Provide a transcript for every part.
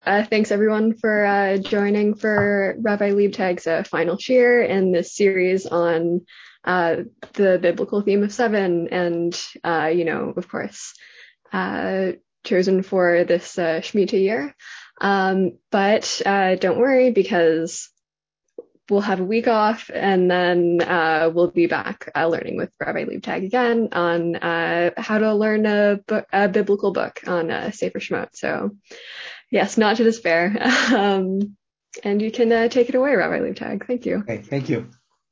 Thanks everyone for joining for Rabbi Liebtag's final shir in this series on the biblical theme of seven, and of course, chosen for this Shemitah year. But don't worry, because we'll have a week off, and then we'll be back learning with Rabbi Liebtag again on how to learn a biblical book on Sefer Shemot. So. Yes, not to despair. And you can take it away, Rabbi Liebtag. Thank you. Okay, thank you.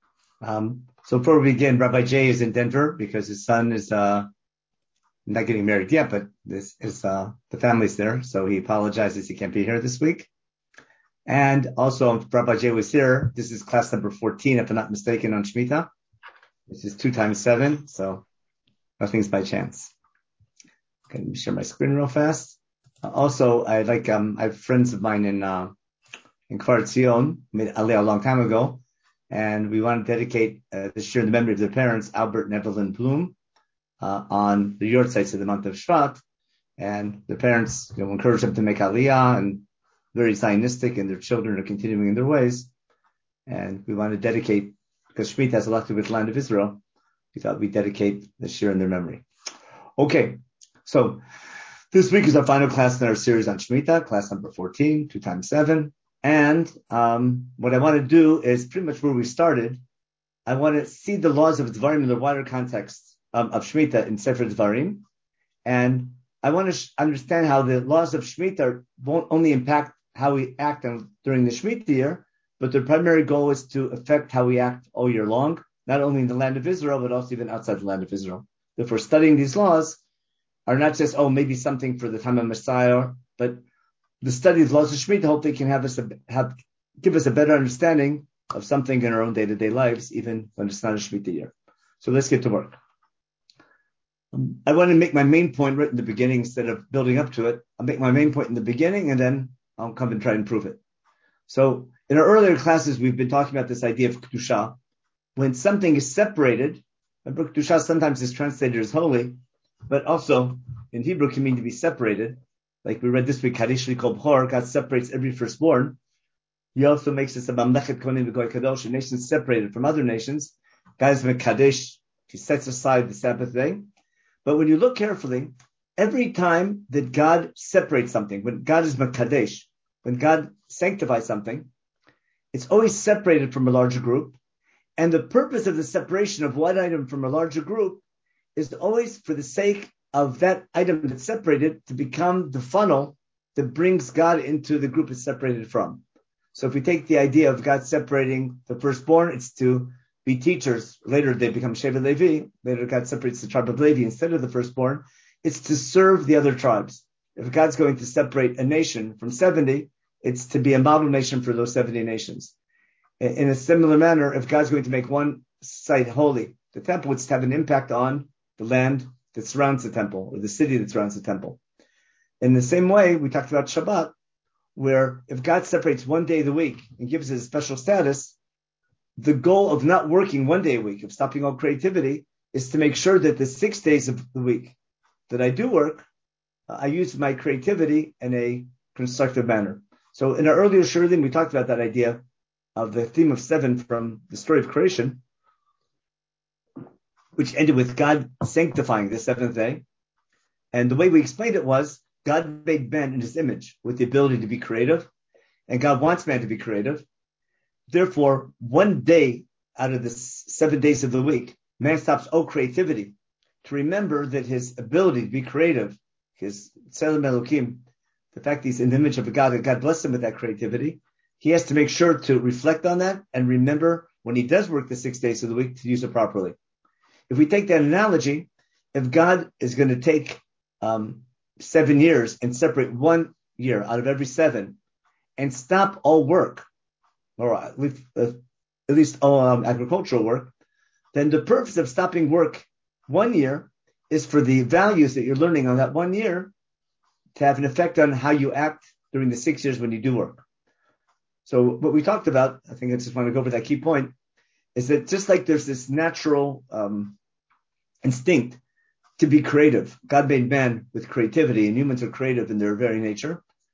So before we begin, Rabbi Jay is in Denver because his son is not getting married yet, but this is the family's there, so he apologizes he can't be here this week. And also, if Rabbi Jay was here, this is class number 14, if I'm not mistaken, on Shemitah. This is 2 times 7, so nothing's by chance. Okay, let me share my screen real fast. Also, I have friends of mine in Kfar Tzion, made Aliyah a long time ago, and we want to dedicate this year in the memory of their parents, Albert and Evelyn Bloom, on the yard sites of the month of Shvat. And their parents, encourage them to make Aliyah, and very Zionistic, and their children are continuing in their ways. And we want to dedicate, because Shemitah has a lot to do with the land of Israel, we thought we'd dedicate this year in their memory. Okay, so this week is our final class in our series on Shemitah, class number 14, 2 times 7. And what I want to do is pretty much where we started. I want to see the laws of Dvarim in the wider context of Shemitah in Sefer Dvarim. And I want to understand how the laws of Shemitah won't only impact how we act during the Shemitah year, but the primary goal is to affect how we act all year long, not only in the land of Israel, but also even outside the land of Israel. If we're studying these laws, are not just, maybe something for the time of Messiah, but the study of laws of Shemitah, hope they can give us a better understanding of something in our own day-to-day lives, even when it's not a Shemitah year. So let's get to work. I want to make my main point right in the beginning instead of building up to it. I'll make my main point in the beginning, and then I'll come and try and prove it. So in our earlier classes, we've been talking about this idea of Kedusha. When something is separated, remember Kedusha sometimes is translated as holy, but also in Hebrew can mean to be separated. Like we read this week, Kadish Likol B'chor, God separates every firstborn. He also makes us a Mamlechet Kohanim V'Goy Kadosh, a nation separated from other nations. God is Mekadesh, He sets aside the Sabbath day. But when you look carefully, every time that God separates something, when God is Mekadesh, when God sanctifies something, it's always separated from a larger group. And the purpose of the separation of one item from a larger group is always for the sake of that item that's separated to become the funnel that brings God into the group it's separated from. So if we take the idea of God separating the firstborn, it's to be teachers. Later they become Shevet Levi. Later God separates the tribe of Levi instead of the firstborn. It's to serve the other tribes. If God's going to separate a nation from 70, it's to be a model nation for those 70 nations. In a similar manner, if God's going to make one site holy, the temple, it's to have an impact on the land that surrounds the temple, or the city that surrounds the temple. In the same way, we talked about Shabbat, where if God separates one day of the week and gives it a special status, the goal of not working one day a week, of stopping all creativity, is to make sure that the 6 days of the week that I do work, I use my creativity in a constructive manner. So in our earlier shirim, we talked about that idea of the theme of 7 from the story of creation, which ended with God sanctifying the 7th day. And the way we explained it was, God made man in his image with the ability to be creative, and God wants man to be creative. Therefore, one day out of the 7 days of the week, man stops all creativity to remember that his ability to be creative, his Tselem Elokim, the fact that he's in the image of a God, and God blessed him with that creativity, he has to make sure to reflect on that and remember when he does work the 6 days of the week to use it properly. If we take that analogy, if God is going to take 7 years and separate 1 year out of every 7 and stop all work, or at least all agricultural work, then the purpose of stopping work 1 year is for the values that you're learning on that 1 year to have an effect on how you act during the 6 years when you do work. So what we talked about, I think I just want to go over that key point, is that just like there's this natural instinct to be creative. God made man with creativity, and humans are creative in their very nature.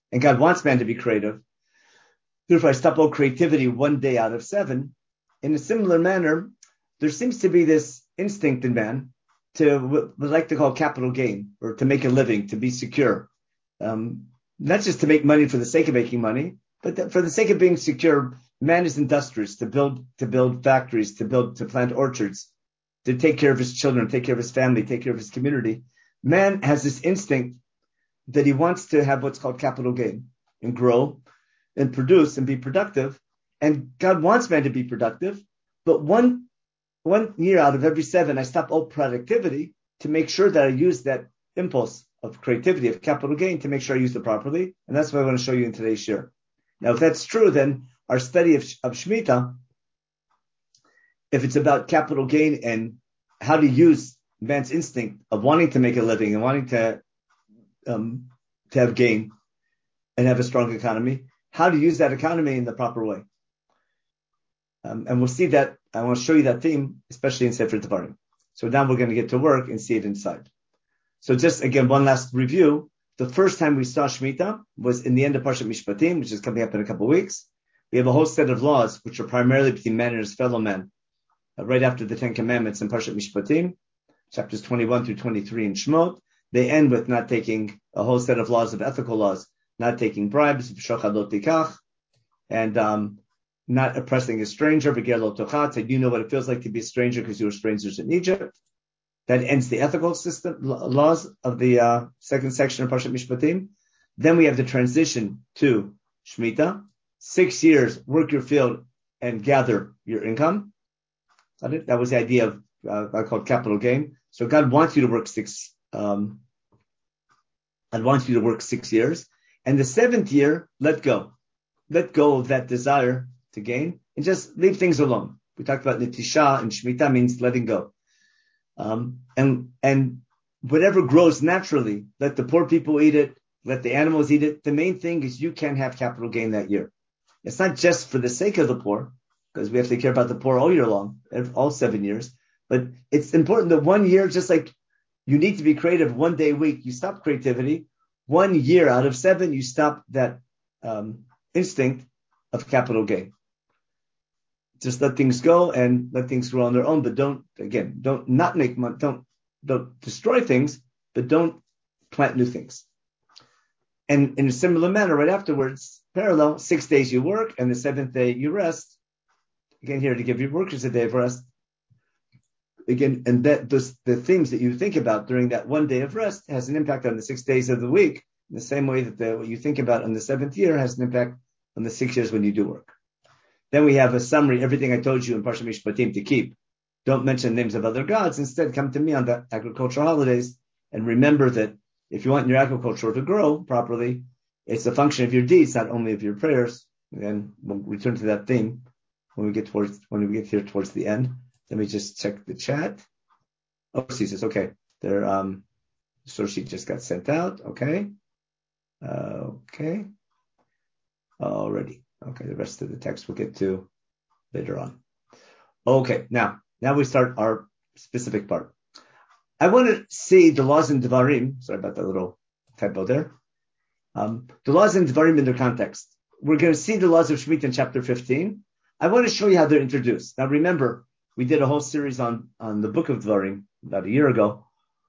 and God wants man to be creative. Therefore, I stop all creativity one day out of 7. In a similar manner, there seems to be this instinct in man to what we like to call capital gain, or to make a living, to be secure. Not just to make money for the sake of making money, but for the sake of being secure. Man is industrious, to build factories, to plant orchards, to take care of his children, take care of his family, take care of his community. Man has this instinct that he wants to have what's called capital gain and grow and produce and be productive. And God wants man to be productive. But one year out of every 7, I stop all productivity to make sure that I use that impulse of creativity, of capital gain, to make sure I use it properly. And that's what I want to show you in today's shir. Now, if that's true, then our study of Shemitah, if it's about capital gain and how to use man's instinct of wanting to make a living and wanting to have gain and have a strong economy, how to use that economy in the proper way. And we'll see that. I want to show you that theme, especially in Sefer Devarim. So now we're going to get to work and see it inside. So just again, one last review. The first time we saw Shemitah was in the end of Parshat Mishpatim, which is coming up in a couple of weeks. We have a whole set of laws, which are primarily between man and his fellow man, right after the 10 Commandments in Parshat Mishpatim, chapters 21 through 23 in Shemot. They end with not taking a whole set of laws, of ethical laws, not taking bribes, and not oppressing a stranger, that you know what it feels like to be a stranger because you were strangers in Egypt. That ends the ethical system laws of the second section of Parshat Mishpatim. Then we have the transition to Shemitah. 6 years, work your field and gather your income. That was the idea of I called capital gain. So God wants you to work 6. God wants you to work 6 years, and the 7th year, let go of that desire to gain and just leave things alone. We talked about netisha, and Shemitah means letting go. And whatever grows naturally, let the poor people eat it, let the animals eat it. The main thing is you can have capital gain that year. It's not just for the sake of the poor, because we have to care about the poor all year long, all 7 years. But it's important that 1 year, just like you need to be creative 1 day a week, you stop creativity. 1 year out of 7, you stop that instinct of capital gain. Just let things go and let things grow on their own, but don't not make money, don't destroy things, but don't plant new things. And in a similar manner, right afterwards, parallel, 6 days you work and the 7th day you rest. Again, here to give your workers a day of rest. Again, and that the things that you think about during that 1 day of rest has an impact on the 6 days of the week, in the same way that what you think about on the 7th year has an impact on the 6 years when you do work. Then we have a summary, everything I told you in Parshat Mishpatim to keep. Don't mention names of other gods. Instead, come to me on the agricultural holidays and remember that if you want your agriculture to grow properly, it's a function of your deeds, not only of your prayers. Again, we'll return to that theme when we get here towards the end. Let me just check the chat. Oh, she says, okay. The source sheet just got sent out. Okay. Okay. Already. Okay, the rest of the text we'll get to later on. Okay, now we start our specific part. I want to see the laws in Devarim. Sorry about that little typo there. The laws in Devarim in their context. We're going to see the laws of Shemitah in chapter 15. I want to show you how they're introduced. Now remember, we did a whole series on the book of Devarim about a year ago.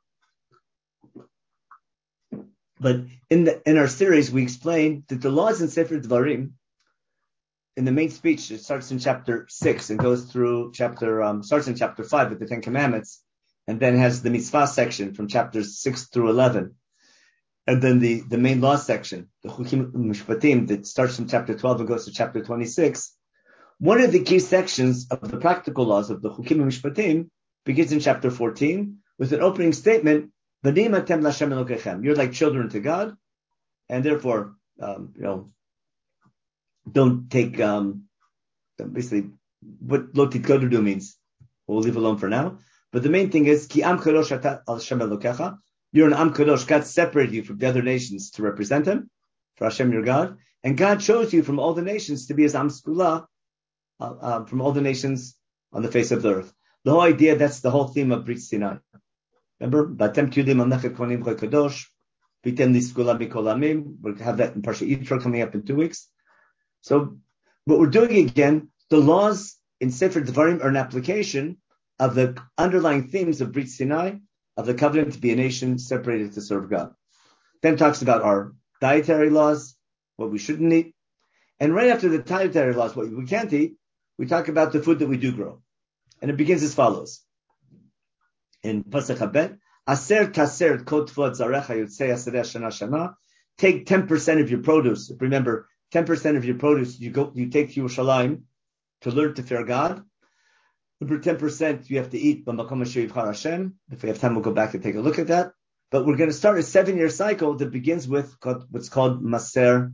But in our series, we explained that the laws in Sefer Devarim, in the main speech, it starts in chapter 6 and goes through starts in chapter 5 with the 10 Commandments, and then has the mitzvah section from chapters 6 through 11. And then the main law section, the Chukim Mishpatim, that starts from chapter 12 and goes to chapter 26. One of the key sections of the practical laws of the Chukim Mishpatim begins in chapter 14 with an opening statement, V'nim atem l'Hashem Elokechem. You're like children to God, and therefore, don't take, basically, what lo titkodu means. We'll leave alone for now. But the main thing is, Ki am kadosh ata al Hashem Elokecha. You're an am kadosh. God separated you from the other nations to represent Him, for Hashem your God. And God chose you from all the nations to be His am skula, from all the nations on the face of the earth. The whole idea, that's the whole theme of Brit Sinai. Remember? Batem tudim al nechet konim kadosh. We'll have that in Parsha Yitro coming up in 2 weeks. So what we're doing again, the laws in Sefer Devarim are an application of the underlying themes of Brit Sinai, of the covenant to be a nation separated to serve God. Then talks about our dietary laws, what we shouldn't eat. And right after the dietary laws, what we can't eat, we talk about the food that we do grow. And it begins as follows. In Pasach Habet, Aser taser kot tvot zarecha yotzei asereh shana shana. Take 10% of your produce. Remember, 10% of your produce you take to Yerushalayim to learn to fear God. Number 10% you have to eat b'makom asher yivchar Hashem. If we have time, we'll go back and take a look at that. But we're going to start a 7-year cycle that begins with what's called Maser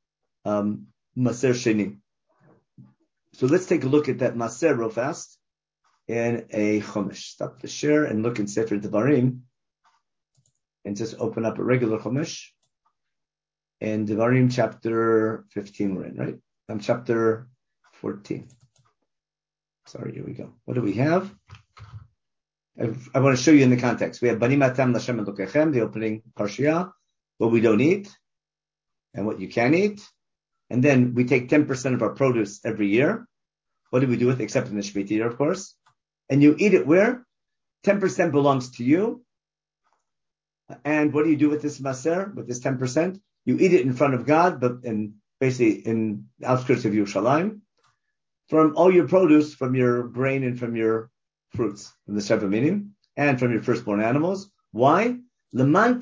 Sheni. So let's take a look at that Maser real fast in a Chumash. Stop the share and look in Sefer Devarim and just open up a regular Chumash. In Devarim chapter 15 we're in, right? Chapter 14. Sorry, here we go. What do we have? I want to show you in the context. We have Banim Atam Lashem Elokechem, the opening Parshiah, what we don't eat and what you can eat. And then we take 10% of our produce every year. What do we do with it? Except in the Shemitah year, of course. And you eat it where? 10% belongs to you. And what do you do with this Maser, with this 10%? You eat it in front of God, but basically in the outskirts of Yerushalayim. From all your produce, from your grain and from your fruits, from the Sheva Minim, and from your firstborn animals. Why? In order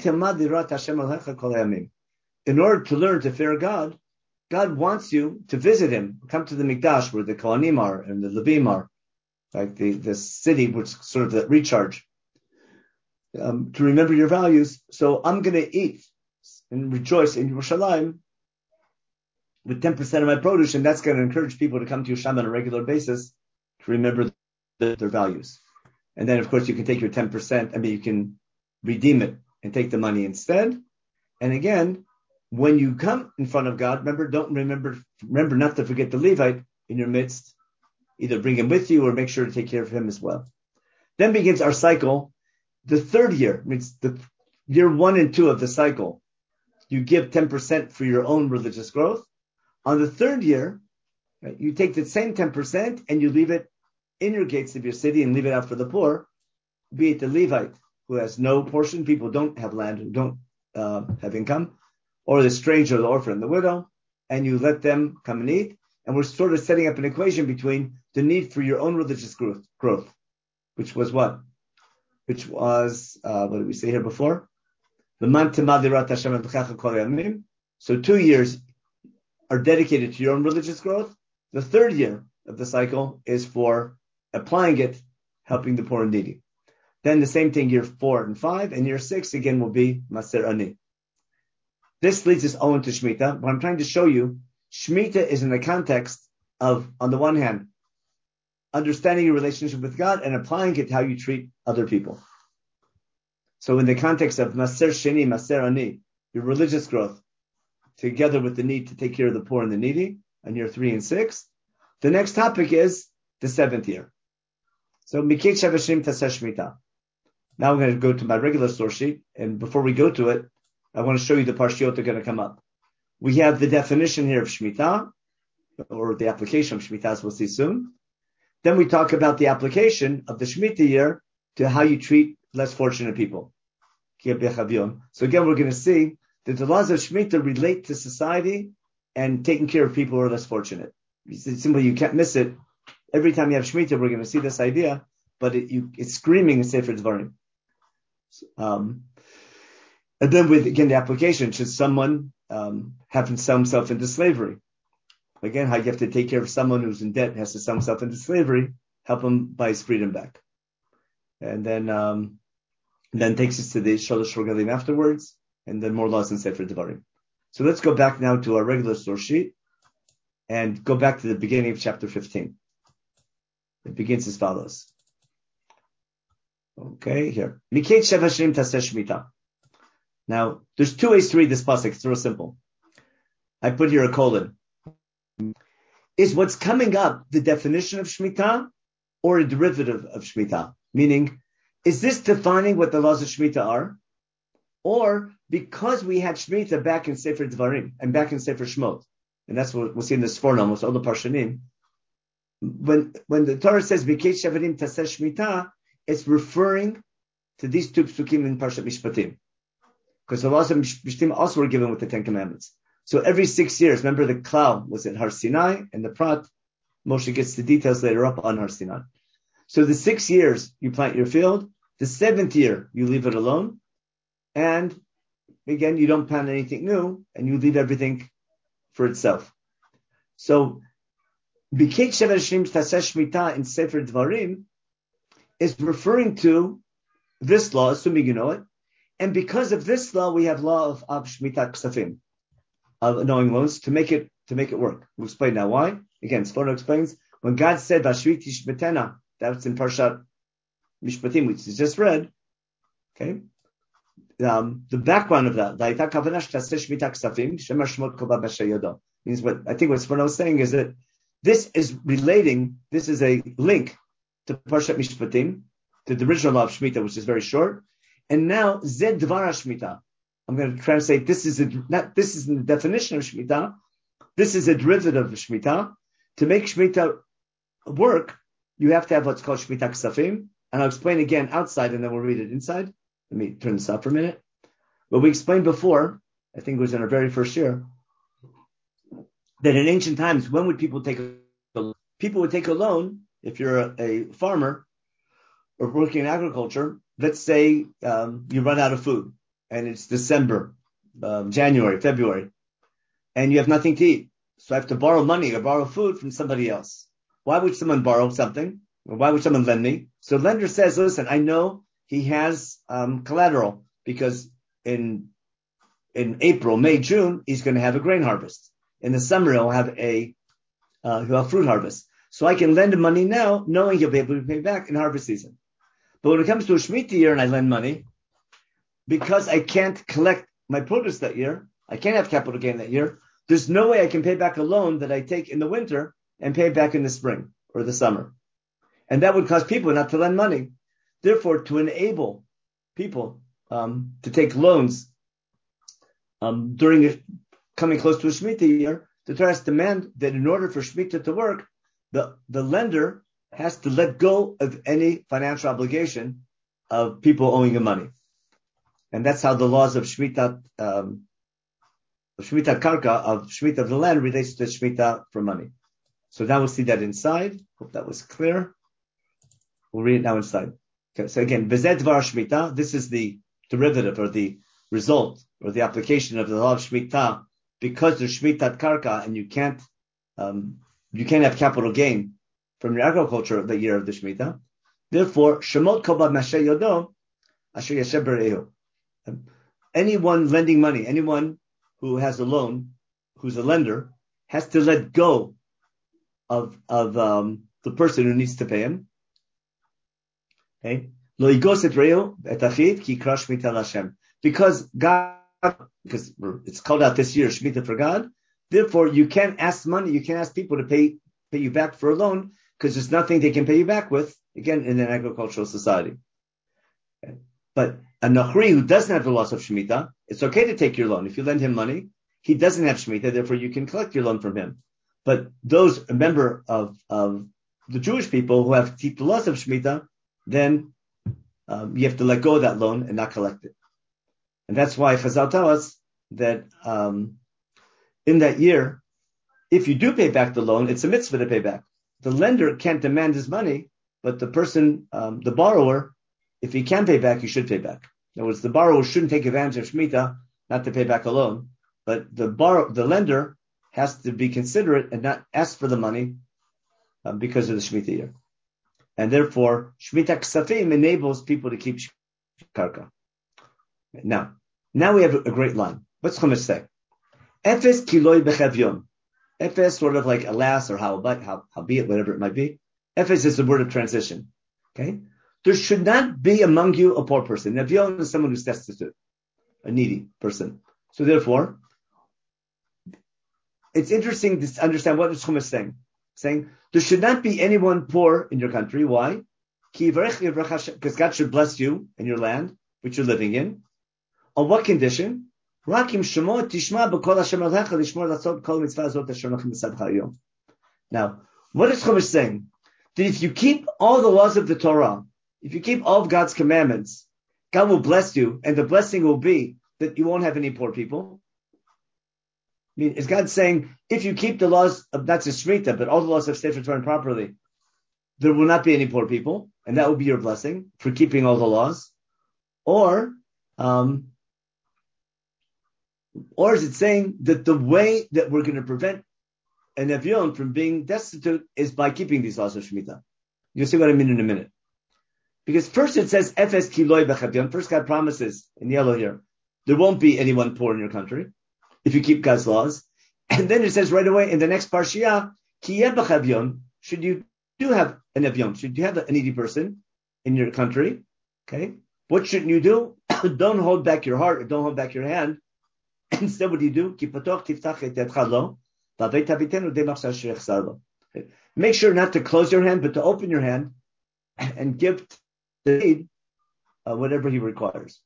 to learn to fear God, God wants you to visit Him. Come to the Mikdash where the Kohanim are and the Levim are, like the city, which is sort of the recharge, to remember your values. So I'm going to eat and rejoice in Yerushalayim with 10% of my produce, and that's going to encourage people to come to Yerushalayim on a regular basis to remember their values. And then, of course, you can take your 10%, you can redeem it and take the money instead. And again, when you come in front of God, remember not to forget the Levite in your midst. Either bring him with you or make sure to take care of him as well. Then begins our cycle. The third year, means the year 1 and 2 of the cycle. You give 10% for your own religious growth. On the third year, right, you take the same 10% and you leave it in your gates of your city and leave it out for the poor, be it the Levite who has no portion, people who don't have land, who don't have income, or the stranger, the orphan, the widow, and you let them come and eat. And we're sort of setting up an equation between the need for your own religious growth, which was what? Which was, what did we say here before? So 2 years are dedicated to your own religious growth. The third year of the cycle is for applying it, helping the poor and needy. Then the same thing, year 4 and 5, and year 6 again will be Maser Ani. This leads us all into Shemitah. What I'm trying to show you, Shemitah is in the context of, on the one hand, understanding your relationship with God and applying it to how you treat other people. So in the context of Maser Sheni, Maser Ani, your religious growth, together with the need to take care of the poor and the needy, in year 3 and 6, the next topic is the 7th year. So Mikit Shavashim Taseh Shemitah. Now we're going to go to my regular source sheet, and before we go to it, I want to show you the parshiot that are going to come up. We have the definition here of Shemitah, or the application of Shemitah, as we'll see soon. Then we talk about the application of the Shemitah year to how you treat less fortunate people. So again, we're going to see that the laws of Shemitah relate to society and taking care of people who are less fortunate. It's simply, you can't miss it. Every time you have Shemitah, we're going to see this idea, but it's screaming in Sefer Devarim. And then with, again, the application, should someone have to sell himself into slavery? Again, how you have to take care of someone who's in debt and has to sell himself into slavery, help him buy his freedom back. And then takes us to the Shalosh Regalim afterwards, and then more laws in Sefer Devarim. So let's go back now to our regular source sheet and go back to the beginning of chapter 15. It begins as follows. Okay, here. Miketz Shevashim Taseh Shemitah. Now, there's 2 ways to read this pasuk. It's real simple. I put here a colon. Is what's coming up the definition of Shemitah or a derivative of Shemitah? Meaning, is this defining what the laws of Shemitah are? or because we had Shemitah back in Sefer Dvarim and back in Sefer Shmot, and that's what we'll see in the Sforno, almost all the Parshanim. When the Torah says Bikei Shevarim Taseh Shemitah, it's referring to these two psukim in Parshat Mishpatim, because the laws of Mishpatim also were given with the Ten Commandments. So every 6 years, remember the cloud was at Har Sinai, and the Prat, Moshe gets the details later up on Har Sinai. So the 6 years you plant your field, the 7th year you leave it alone, and again you don't plant anything new, and you leave everything for itself. So Bikei Shevarim Taseh Shemitah in Sefer Dvarim is referring to this law, assuming you know it, and because of this law, we have law of Shemitah Ksafim, of knowing loans to make it work. We'll explain now why. Again, Sforno explains when God said Vashviti Shmitena, that's in Parshat Mishpatim, which is just read. Okay, the background of that means what I think what Sforno is saying is that this is a link to Parshat Mishpatim, to the original law of Shemitah, which is very short, and now Zed Dvar Shemitah. I'm going to translate. This is the definition of Shemitah. This is a derivative of Shemitah. To make Shemitah work, you have to have what's called Shemitah Ksafim, and I'll explain again outside, and then we'll read it inside. Let me turn this up for a minute. But we explained before, I think it was in our very first year, that in ancient times, when would people take a loan? People would take a loan if you're a farmer or working in agriculture. Let's say you run out of food, and it's December, January, February, and you have nothing to eat. So I have to borrow money or borrow food from somebody else. Why would someone borrow something? Or why would someone lend me? So the lender says, listen, I know he has collateral because in April, May, June, he's going to have a grain harvest. In the summer, he'll have fruit harvest. So I can lend him money now, knowing he'll be able to pay back in harvest season. But when it comes to a Shemitah year and I lend money, because I can't collect my produce that year, I can't have capital gain that year, there's no way I can pay back a loan that I take in the winter and pay back in the spring or the summer. And that would cause people not to lend money. Therefore, to enable people to take loans during coming close to a Shemitah year, the Torah has demand that in order for Shemitah to work, the lender has to let go of any financial obligation of people owing him money. And that's how the laws of Shemitah Karka, of Shemitah of the land, relates to Shemitah for money. So now we'll see that inside. Hope that was clear. We'll read it now inside. Okay, so again, Bezed Dvar Shemitah, this is the derivative or the result or the application of the law of Shemitah, because there's Shemitah Karka and you can't have capital gain from your agriculture the year of the Shemitah. Therefore, Shemot Koba Mashe Yodo, Asher Yasher Berehu. Anyone lending money, anyone who has a loan, who's a lender, has to let go of the person who needs to pay him. Okay? Lo yigos et reu et achiv ki yikra Shemitah l'Hashem. Because it's called out this year, Shemitah for God. Therefore, you can't ask people to pay you back for a loan, because there's nothing they can pay you back with, again, in an agricultural society. Okay? But a Nachri who doesn't have the loss of Shemitah, it's okay to take your loan. If you lend him money, he doesn't have Shemitah, therefore you can collect your loan from him. But a member of the Jewish people who have the loss of Shemitah, then you have to let go of that loan and not collect it. And that's why Chazal tell us that in that year, if you do pay back the loan, it's a mitzvah to pay back. The lender can't demand his money, but the person, the borrower, if he can pay back, he should pay back. In other words, the borrower shouldn't take advantage of Shemitah not to pay back a loan, but the lender has to be considerate and not ask for the money because of the Shemitah year. And therefore, Shemitah Ksafim enables people to keep Karka. Now we have a great line. What's Chumash say? Efes kiloi bechevyon. Efes, sort of like alas or how be it, whatever it might be. Efes is the word of transition. Okay? There should not be among you a poor person. Nevyon is someone who's destitute, a needy person. So therefore, it's interesting to understand what the Chumash is saying. There should not be anyone poor in your country. Why? Because God should bless you in your land, which you're living in. On what condition? Rakim shemo tishma b'kol Hashem Elohecha lishmor latzot kol mitzvah azot asher lachem b'sadcha hayom. Now, what is Chumash saying? That if you keep all the laws of the Torah, if you keep all of God's commandments, God will bless you, and the blessing will be that you won't have any poor people. I mean, is God saying, if you keep the laws of, that's a Shemitah, but all the laws of Sefer Torah properly, there will not be any poor people, and that will be your blessing for keeping all the laws? Or is it saying that the way that we're going to prevent an Evion from being destitute is by keeping these laws of Shemitah? You'll see what I mean in a minute. Because first it says, Efes kiloi b'chavion. First God promises, in yellow here, there won't be anyone poor in your country if you keep God's laws. And then it says right away in the next parshiah, kiyeh b'chavion, should you do have an Evion, should you have a needy person in your country, okay, what shouldn't you do? Don't hold back your heart, or don't hold back your hand. Instead, what do you do? Make sure not to close your hand, but to open your hand and give the need whatever he requires.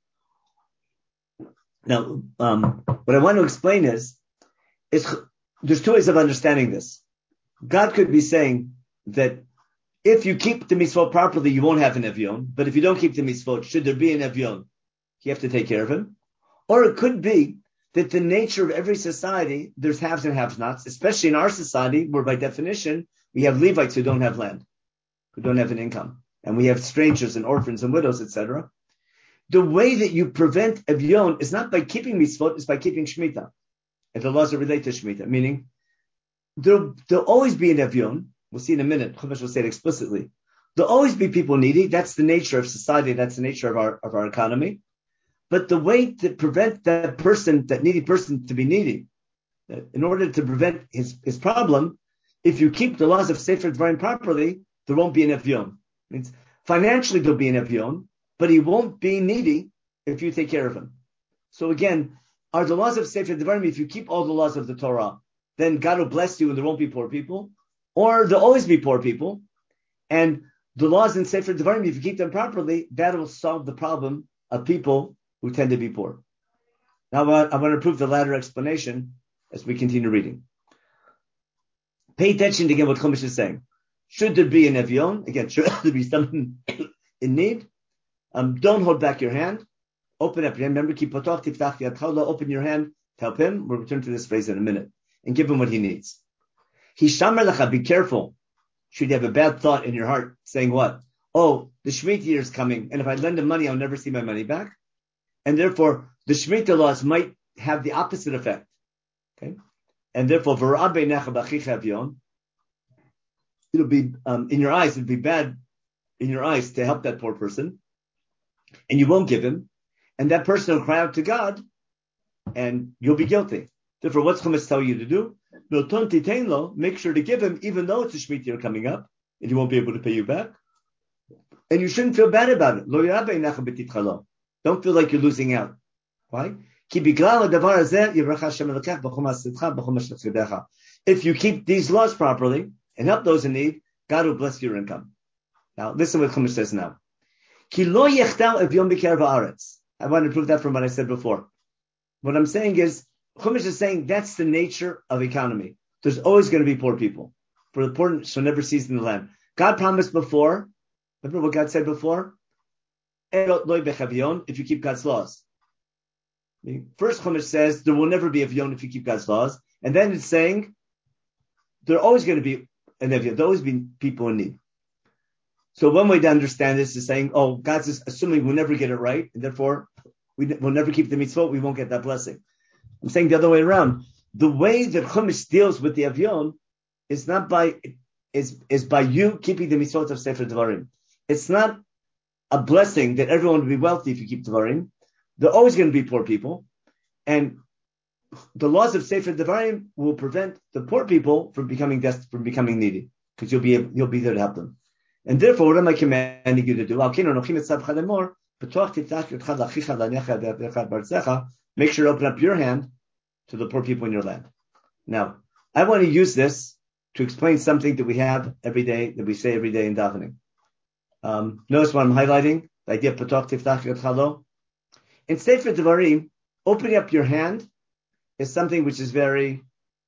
Now, what I want to explain is there's two ways of understanding this. God could be saying that if you keep the mitzvot properly, you won't have an Evion. But if you don't keep the mitzvot, should there be an Evion, you have to take care of him. Or it could be that the nature of every society, there's haves and have-nots, especially in our society, where by definition, we have Levites who don't have land, who don't have an income. And we have strangers and orphans and widows, etc. The way that you prevent Evion is not by keeping mitzvot, it's by keeping Shemitah. And the laws that relate to Shemitah, meaning there'll always be an Evion. We'll see in a minute. Chumash will say it explicitly. There'll always be people needy. That's the nature of society. That's the nature of our economy. But the way to prevent that needy person to be needy, in order to prevent his problem, if you keep the laws of Sefer Dvarim properly, there won't be an Evion. Means financially there'll be an Evion, but he won't be needy if you take care of him. So again, are the laws of Sefer Dvarim, if you keep all the laws of the Torah, then God will bless you and there won't be poor people? Or there'll always be poor people, and the laws in Sefer Devarim, if you keep them properly, that will solve the problem of people who tend to be poor. Now I want to prove the latter explanation as we continue reading. Pay attention to again what Chumash is saying. Should there be an Evion? Again, should there be someone in need? Don't hold back your hand. Open up your hand. Remember, kipotach tiftach yad chavla. Open your hand to help him. We'll return to this phrase in a minute. And give him what he needs. Hishamer lecha, be careful. Should you have a bad thought in your heart saying what? Oh, the Shemitah year is coming, and if I lend him money, I'll never see my money back. And therefore, the Shemitah laws might have the opposite effect. Okay? And therefore, it'll be, in your eyes, it'll be bad in your eyes to help that poor person, and you won't give him, and that person will cry out to God, and you'll be guilty. Therefore, what's Chumash tell you to do? Make sure to give him, even though it's a Shemitah year coming up, and he won't be able to pay you back. And you shouldn't feel bad about it. Don't feel like you're losing out. Why? If you keep these laws properly and help those in need, God will bless your income. Now, listen what Chumash says now. I want to prove that from what I said before. What I'm saying is, Chumash is saying that's the nature of economy. There's always going to be poor people. For the poor shall never cease in the land. God promised before. Remember what God said before? If you keep God's laws. First Chumash says there will never be Evion if you keep God's laws. And then it's saying there are always going to be an Evion. There will always be people in need. So one way to understand this is saying, oh, God's assuming we'll never get it right, and therefore we'll never keep the mitzvot, we won't get that blessing. I'm saying the other way around. The way that Chumash deals with the Evion is not by you keeping the mitzvot of Sefer Devarim. It's not a blessing that everyone will be wealthy if you keep Devarim. There are always going to be poor people, and the laws of Sefer Devarim will prevent the poor people from becoming needy, because you'll be there to help them. And therefore, what am I commanding you to do? Make sure to open up your hand to the poor people in your land. Now, I want to use this to explain something that we have every day, that we say every day in davening. Notice what I'm highlighting, the idea of Patach Tiftach Yad Chalo. In Sefer Devarim, opening up your hand is something which is very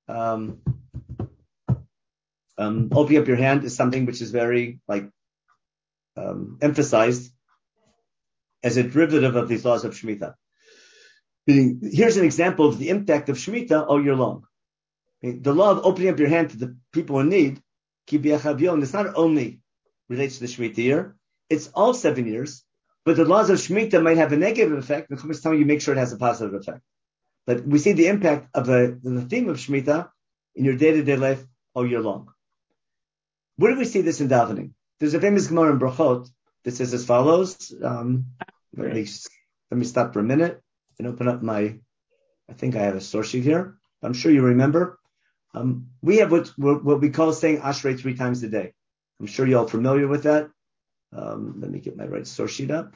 opening up your hand is something which is very emphasized as a derivative of these laws of Shemitah. Here's an example of the impact of Shemitah all year long. The law of opening up your hand to the people in need, Ki B'Achav Yom, this not only relates to the Shemitah year, it's all 7 years, but the laws of Shemitah might have a negative effect, and Chumash is telling you make sure it has a positive effect. But we see the impact of the theme of Shemitah in your day-to-day life all year long. Where do we see this in davening? There's a famous Gemara in Brachot that says as follows. Let me stop for a minute and open up I think I have a source sheet here. I'm sure you remember. We have what we call saying Ashrei 3 times a day. I'm sure you're all familiar with that. Let me get my right source sheet up.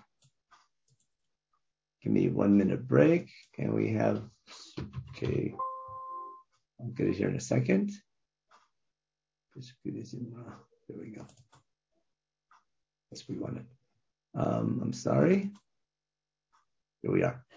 Give me 1 minute break. And we have, okay, I'll get it here in a second. There we go. That's what we wanted. I'm sorry. Here we are.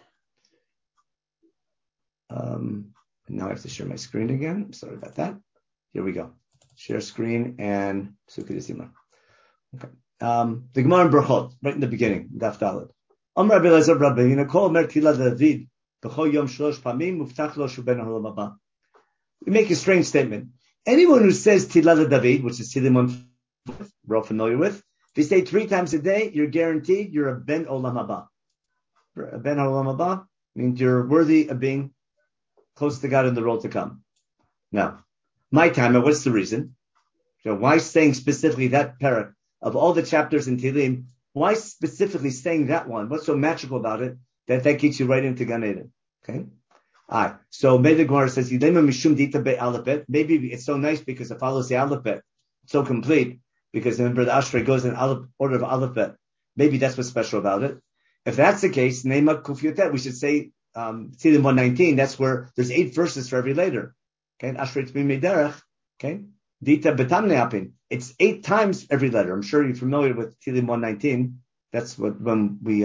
Now I have to share my screen again. I'm sorry about that. Here we go. Share screen and Sukkah Yisima. Okay. The Gemara in Brachot, right in the beginning, Daf Daled. Amar Rabbi Elazar Rabbi, Kol Omer Tila David, B'chol Yom Shlosh Pamim, Muftach Lo Shu Ben Ha'olam Haba. We make a strange statement. Anyone who says Tila David, which is Tilim 1, we're all familiar with, if you say 3 times a day, you're guaranteed you're a Ben Olam Haba. A Ben Olam Haba means you're worthy of being close to God in the world to come. Now, my time, what's the reason? So why saying specifically that parak of all the chapters in Tehillim? Why specifically saying that one? What's so magical about it that gets you right into Gan Eden? Okay. Alright. So maybe the Gemara says maybe it's so nice because it follows the alphabet. It's so complete because remember the Ashrei goes in order of alphabet. Maybe that's what's special about it. If that's the case, Neima Kufyotet, we should say Tehillim 119. That's where there's 8 verses for every letter. Okay, Ashrei Tzmi Derech. Okay, Dita Betam Neapin. It's 8 times every letter. I'm sure you're familiar with Tehillim 119. That's what when we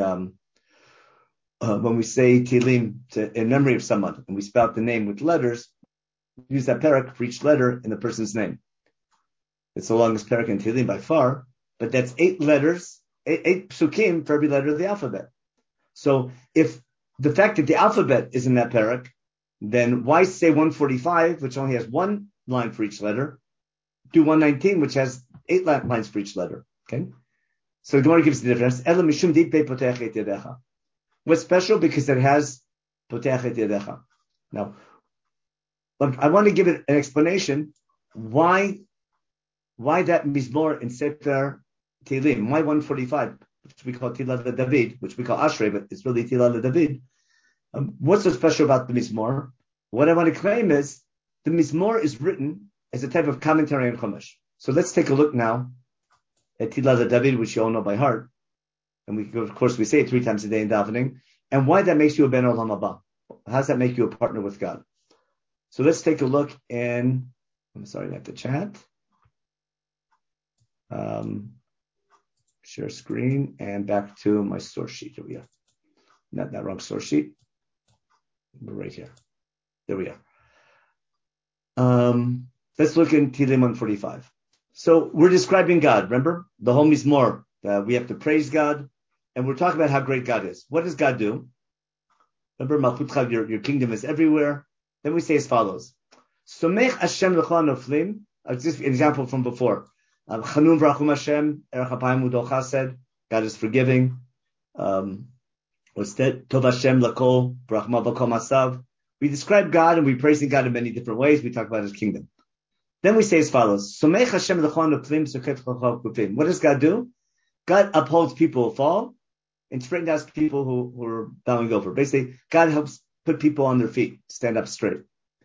say Tehillim in memory of someone and we spell out the name with letters, use that parak for each letter in the person's name. It's the longest parak in Tehillim by far, but that's 8 letters, 8 psukim for every letter of the alphabet. So if the fact that the alphabet is in that parak, then why say 145, which only has 1 line for each letter, do 119, which has 8 lines for each letter? Okay, so the Gemara gives the difference. What's special? Because it has Potech et Yadecha. Now, I want to give it an explanation why that Mizmor in Sefer Tehillim, why 145, which we call Tila David, which we call Ashrei, but it's really Tila David. What's so special about the Mizmor? What I want to claim is the Mizmor is written as a type of commentary on Chumash. So let's take a look now at Tila David, which you all know by heart. And of course, we say it 3 times a day in davening. And why that makes you a Ben Olam Haba? How does that make you a partner with God? So let's take a look in, I'm sorry, I have to chat. Share screen and back to my source sheet. Here we are. Not that wrong source sheet. We're right here. There we are. Let's look in Tehillim 145. So we're describing God. Remember, the whole Mizmor. We have to praise God, and we're talking about how great God is. What does God do? Remember, Malchutcha, your kingdom is everywhere. Then we say as follows: Somech Hashem l'chol noflim. Just an example from before. Chanun v'rachum Hashem, erech hapayim u'dol chesed. God is forgiving. What's that? Tov Hashem l'kol b'rachma v'kol masav. We describe God and we praise God in many different ways. We talk about His kingdom. Then we say as follows: Somech Hashem l'chol noflim, sokef l'chol kufim. What does God do? God upholds people who fall and straightens out people who are bowing over. Basically, God helps put people on their feet, stand up straight.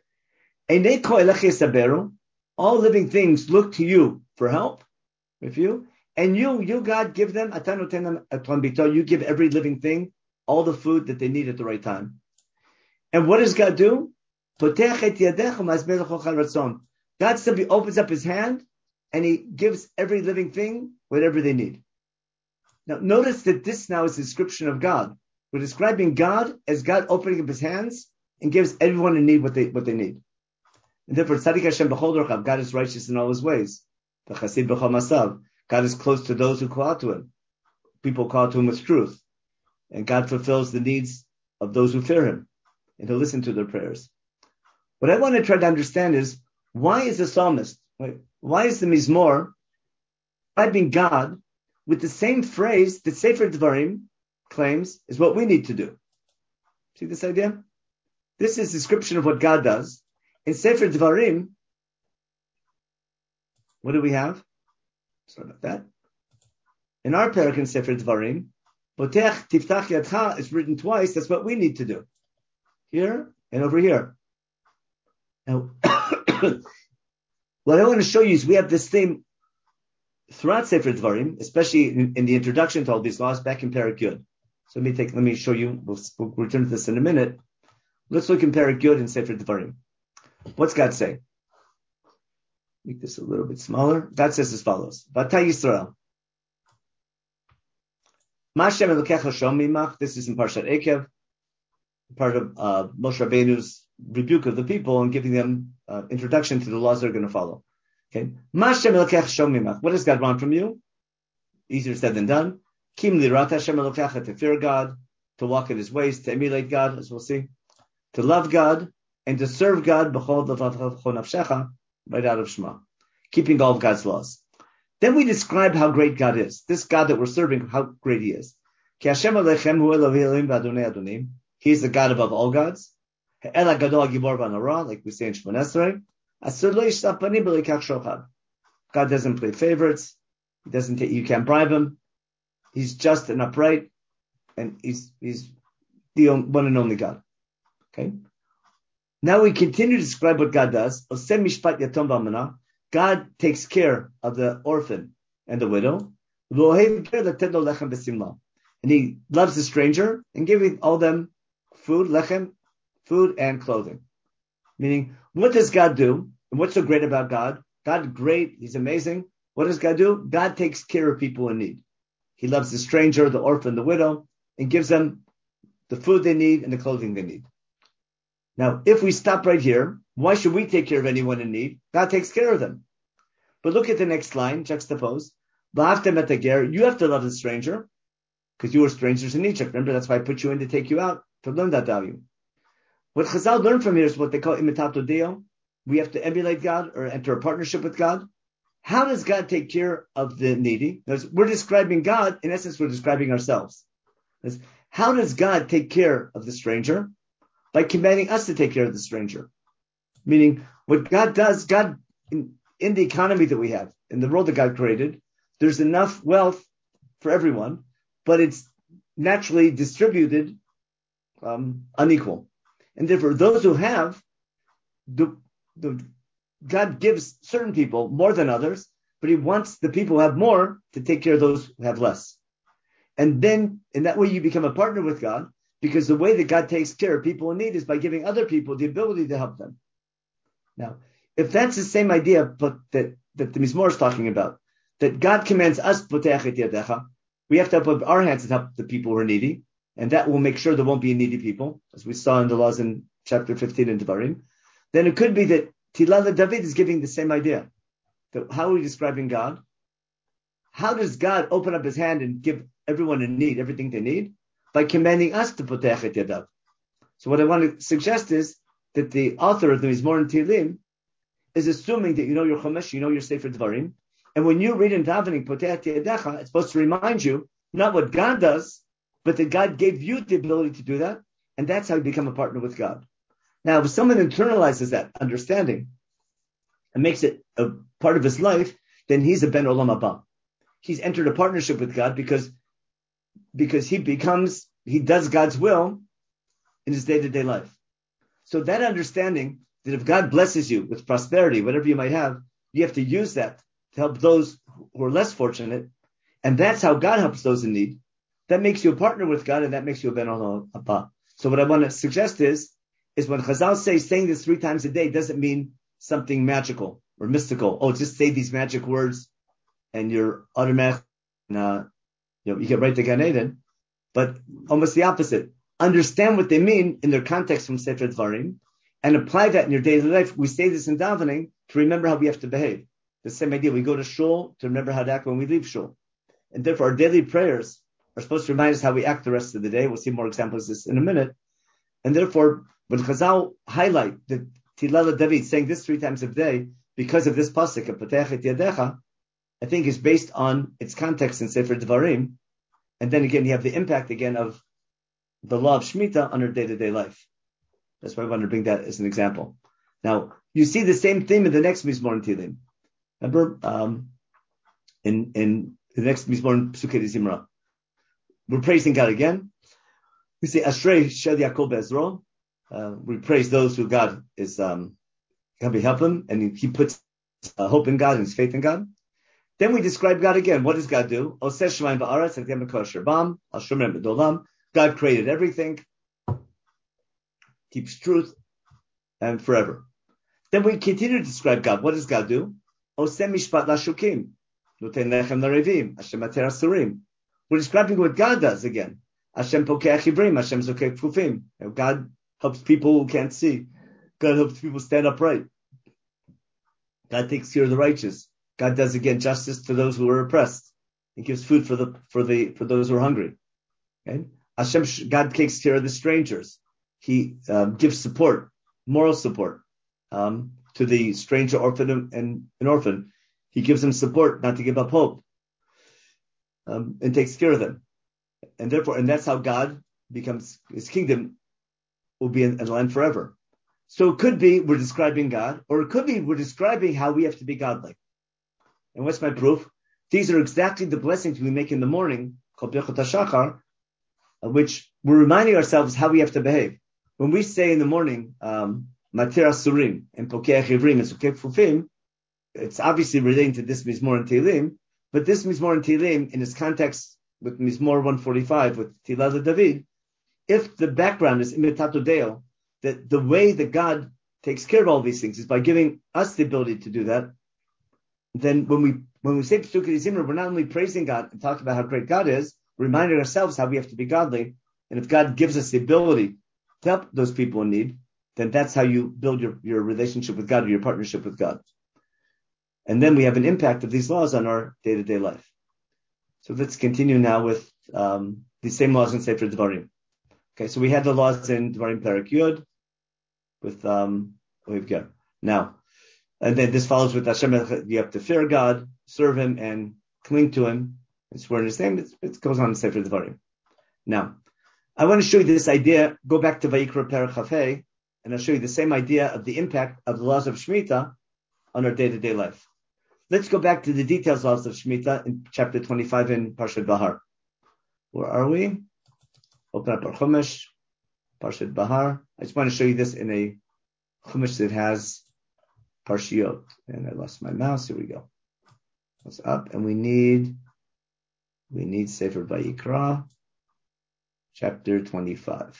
All living things look to you for help, with you. And you, God, give them, you give every living thing all the food that they need at the right time. And what does God do? God simply opens up His hand and He gives every living thing whatever they need. Now, notice that this now is the description of God. We're describing God as God opening up his hands and gives everyone in need what they need. And therefore, Tzadik Hashem b'chol dorchav, God is righteous in all his ways. V'chasid b'chol masav, God is close to those who call out to him. People call out to him with truth. And God fulfills the needs of those who fear him. And he'll listen to their prayers. What I want to try to understand is, why is the psalmist, why is the Mizmor describing God with the same phrase that Sefer Dvarim claims is what we need to do? See this idea? This is a description of what God does. In Sefer Dvarim, what do we have? Sorry about that. In our parak in Sefer Dvarim, Potech Tiftach Yadcha is written twice. That's what we need to do. Here and over here. Now, what I want to show you is we have this theme throughout Sefer Dvarim, especially in the introduction to all these laws back in Parak Yud. So let me show you. We'll return to this in a minute. Let's look in Parak Yud in Sefer Dvarim. What's God say? Make this a little bit smaller. God says as follows: V'ata Yisrael. Mashem Elokecha Shom Mimach. This is in Parshat Ekev, part of Moshe Rabbeinu's rebuke of the people and giving them introduction to the laws they're going to follow. Okay, Mashem Elokecha Shom Mimach. What does God want from you? Easier said than done. Kim lirat Hashem Elokecha, to fear God, to walk in His ways, to emulate God, as we'll see, to love God and to serve God b'chol levavcha v'chol nafshecha, right out of Shema, keeping all of God's laws. Then we describe how great God is. This God that we're serving, how great He is. Ki Hashem Elohechem hu Elohei Elohim v'Adonai Adonim. He is the God above all gods. El HaGadol HaGibor v'Hanora, like we say in Shemon Esrei. Asur lo yishtav panim b'likach shochad. God doesn't play favorites. He doesn't take, you can't bribe Him. He's just and upright, and He's the one and only God. Okay. Now we continue to describe what God does. Osem mishpat yatom v'almana. God takes care of the orphan and the widow. And He loves the stranger and giving all them food, lechem, food and clothing. Meaning, what does God do? And what's so great about God? God, great, He's amazing. What does God do? God takes care of people in need. He loves the stranger, the orphan, the widow, and gives them the food they need and the clothing they need. Now, if we stop right here, why should we take care of anyone in need? God takes care of them. But look at the next line, juxtapose. You have to love the stranger, because you were strangers in Egypt. Remember, that's why I put you in to take you out, to learn that value. What Chazal learned from here is what they call imitato Deo. We have to emulate God or enter a partnership with God. How does God take care of the needy? We're describing God, in essence, we're describing ourselves. How does God take care of the stranger? By commanding us to take care of the stranger. Meaning, what God does, God, in the economy that we have, in the world that God created, there's enough wealth for everyone, but it's naturally distributed unequal. And therefore, those who have, God gives certain people more than others, but He wants the people who have more to take care of those who have less. And then, in that way, you become a partner with God, because the way that God takes care of people in need is by giving other people the ability to help them. Now, if that's the same idea but that the Mizmor is talking about, that God commands us, we have to put our hands and help the people who are needy, and that will make sure there won't be needy people, as we saw in the laws in chapter 15 in Devarim, then it could be that Tilal David is giving the same idea. That how are we describing God? How does God open up His hand and give everyone in need everything they need? By commanding us to potech et yadav. So what I want to suggest is that the author of the Mizmor and Tehillim is assuming that you know your Chumash, you know your Sefer Dvarim, and when you read in davening potech et yadacha, it's supposed to remind you not what God does, but that God gave you the ability to do that, and that's how you become a partner with God. Now, if someone internalizes that understanding and makes it a part of his life, then he's a ben olam haba. He's entered a partnership with God because he does God's will in his day-to-day life. So that understanding that if God blesses you with prosperity, whatever you might have, you have to use that to help those who are less fortunate. And that's how God helps those in need. That makes you a partner with God, and that makes you a ben olam haba. So what I want to suggest is when Chazal saying this 3 times a day doesn't mean something magical or mystical. Oh, just say these magic words and you're automatic, you get right to Gan Eden. but almost the opposite. Understand what they mean in their context from Sefer Dvarim, and apply that in your daily life. We say this in davening to remember how we have to behave. The same idea. We go to shul to remember how to act when we leave shul. And therefore, our daily prayers are supposed to remind us how we act the rest of the day. We'll see more examples of this in a minute. And therefore, when Chazal highlight the Tilala David saying this 3 times a day because of this pasuk of Patech et Yadecha, I think is based on its context in Sefer Dvarim. And then again, you have the impact again of the law of Shemitah on our day-to-day life. That's why I wanted to bring that as an example. Now, you see the same theme in the next Mizmor and Tehillim. Remember, in the next Mizmor and Psukei Zimra, we're praising God again. We say, Ashrei Shel Yaakov Be'ezro. We praise those who God is, God will help him, and he puts hope in God and his faith in God. Then we describe God again. What does God do? Oseh Shemayim Va'aretz Hatem Kol Bam Al Shomer B'Dolam. God created everything, keeps truth, and forever. Then we continue to describe God. What does God do? Oseh Mishpat Lashukim. Noten Lechem Larevim. Hashem Ater Asurim. We're describing what God does again. Hashem Pokeach Ivrim. Hashem Zokek Kfufim. God helps people who can't see. God helps people stand upright. God takes care of the righteous. God does again justice to those who are oppressed. He gives food for those who are hungry. Okay? Hashem, God takes care of the strangers. He gives support, moral support, to the stranger, orphan, and an orphan. He gives them support not to give up hope, and takes care of them. And therefore, and that's how God becomes, his kingdom will be in the land forever. So it could be we're describing God, or it could be we're describing how we have to be godly. And what's my proof? These are exactly the blessings we make in the morning, called Birchot HaShachar, which we're reminding ourselves how we have to behave. When we say in the morning, Matir Asurim and Pokeach Ivrim and Zokek Kfufim, it's obviously relating to this Mizmor and Tehillim, but this Mizmor and Tehillim, in its context with Mizmor 145, with Tilala David, if the background is imitato Deo, that the way that God takes care of all these things is by giving us the ability to do that, then when we say Psukei Zimra, we're not only praising God and talking about how great God is, we're reminding ourselves how we have to be godly. And if God gives us the ability to help those people in need, then that's how you build your relationship with God, or your partnership with God. And then we have an impact of these laws on our day-to-day life. So let's continue now with the same laws in Sefer Dvarim. Okay, so we had the laws in Dvarim Perek Yud with Ohev Now, and then this follows with Hashem. You have to fear God, serve Him, and cling to Him, and swear in His name. It goes on in Sefer Dvarim. Now, I want to show you this idea. Go back to Vayikra Perek Chafei, and I'll show you the same idea of the impact of the laws of Shemitah on our day-to-day life. Let's go back to the details laws of Shemitah in chapter 25 in Parshat Bahar. Where are we? Open up our Chumash, Parshat Bahar. I just want to show you this in a Chumash that has Parshiot. And I lost my mouse. Here we go. It's up, and we need Sefer Vayikra, chapter 25.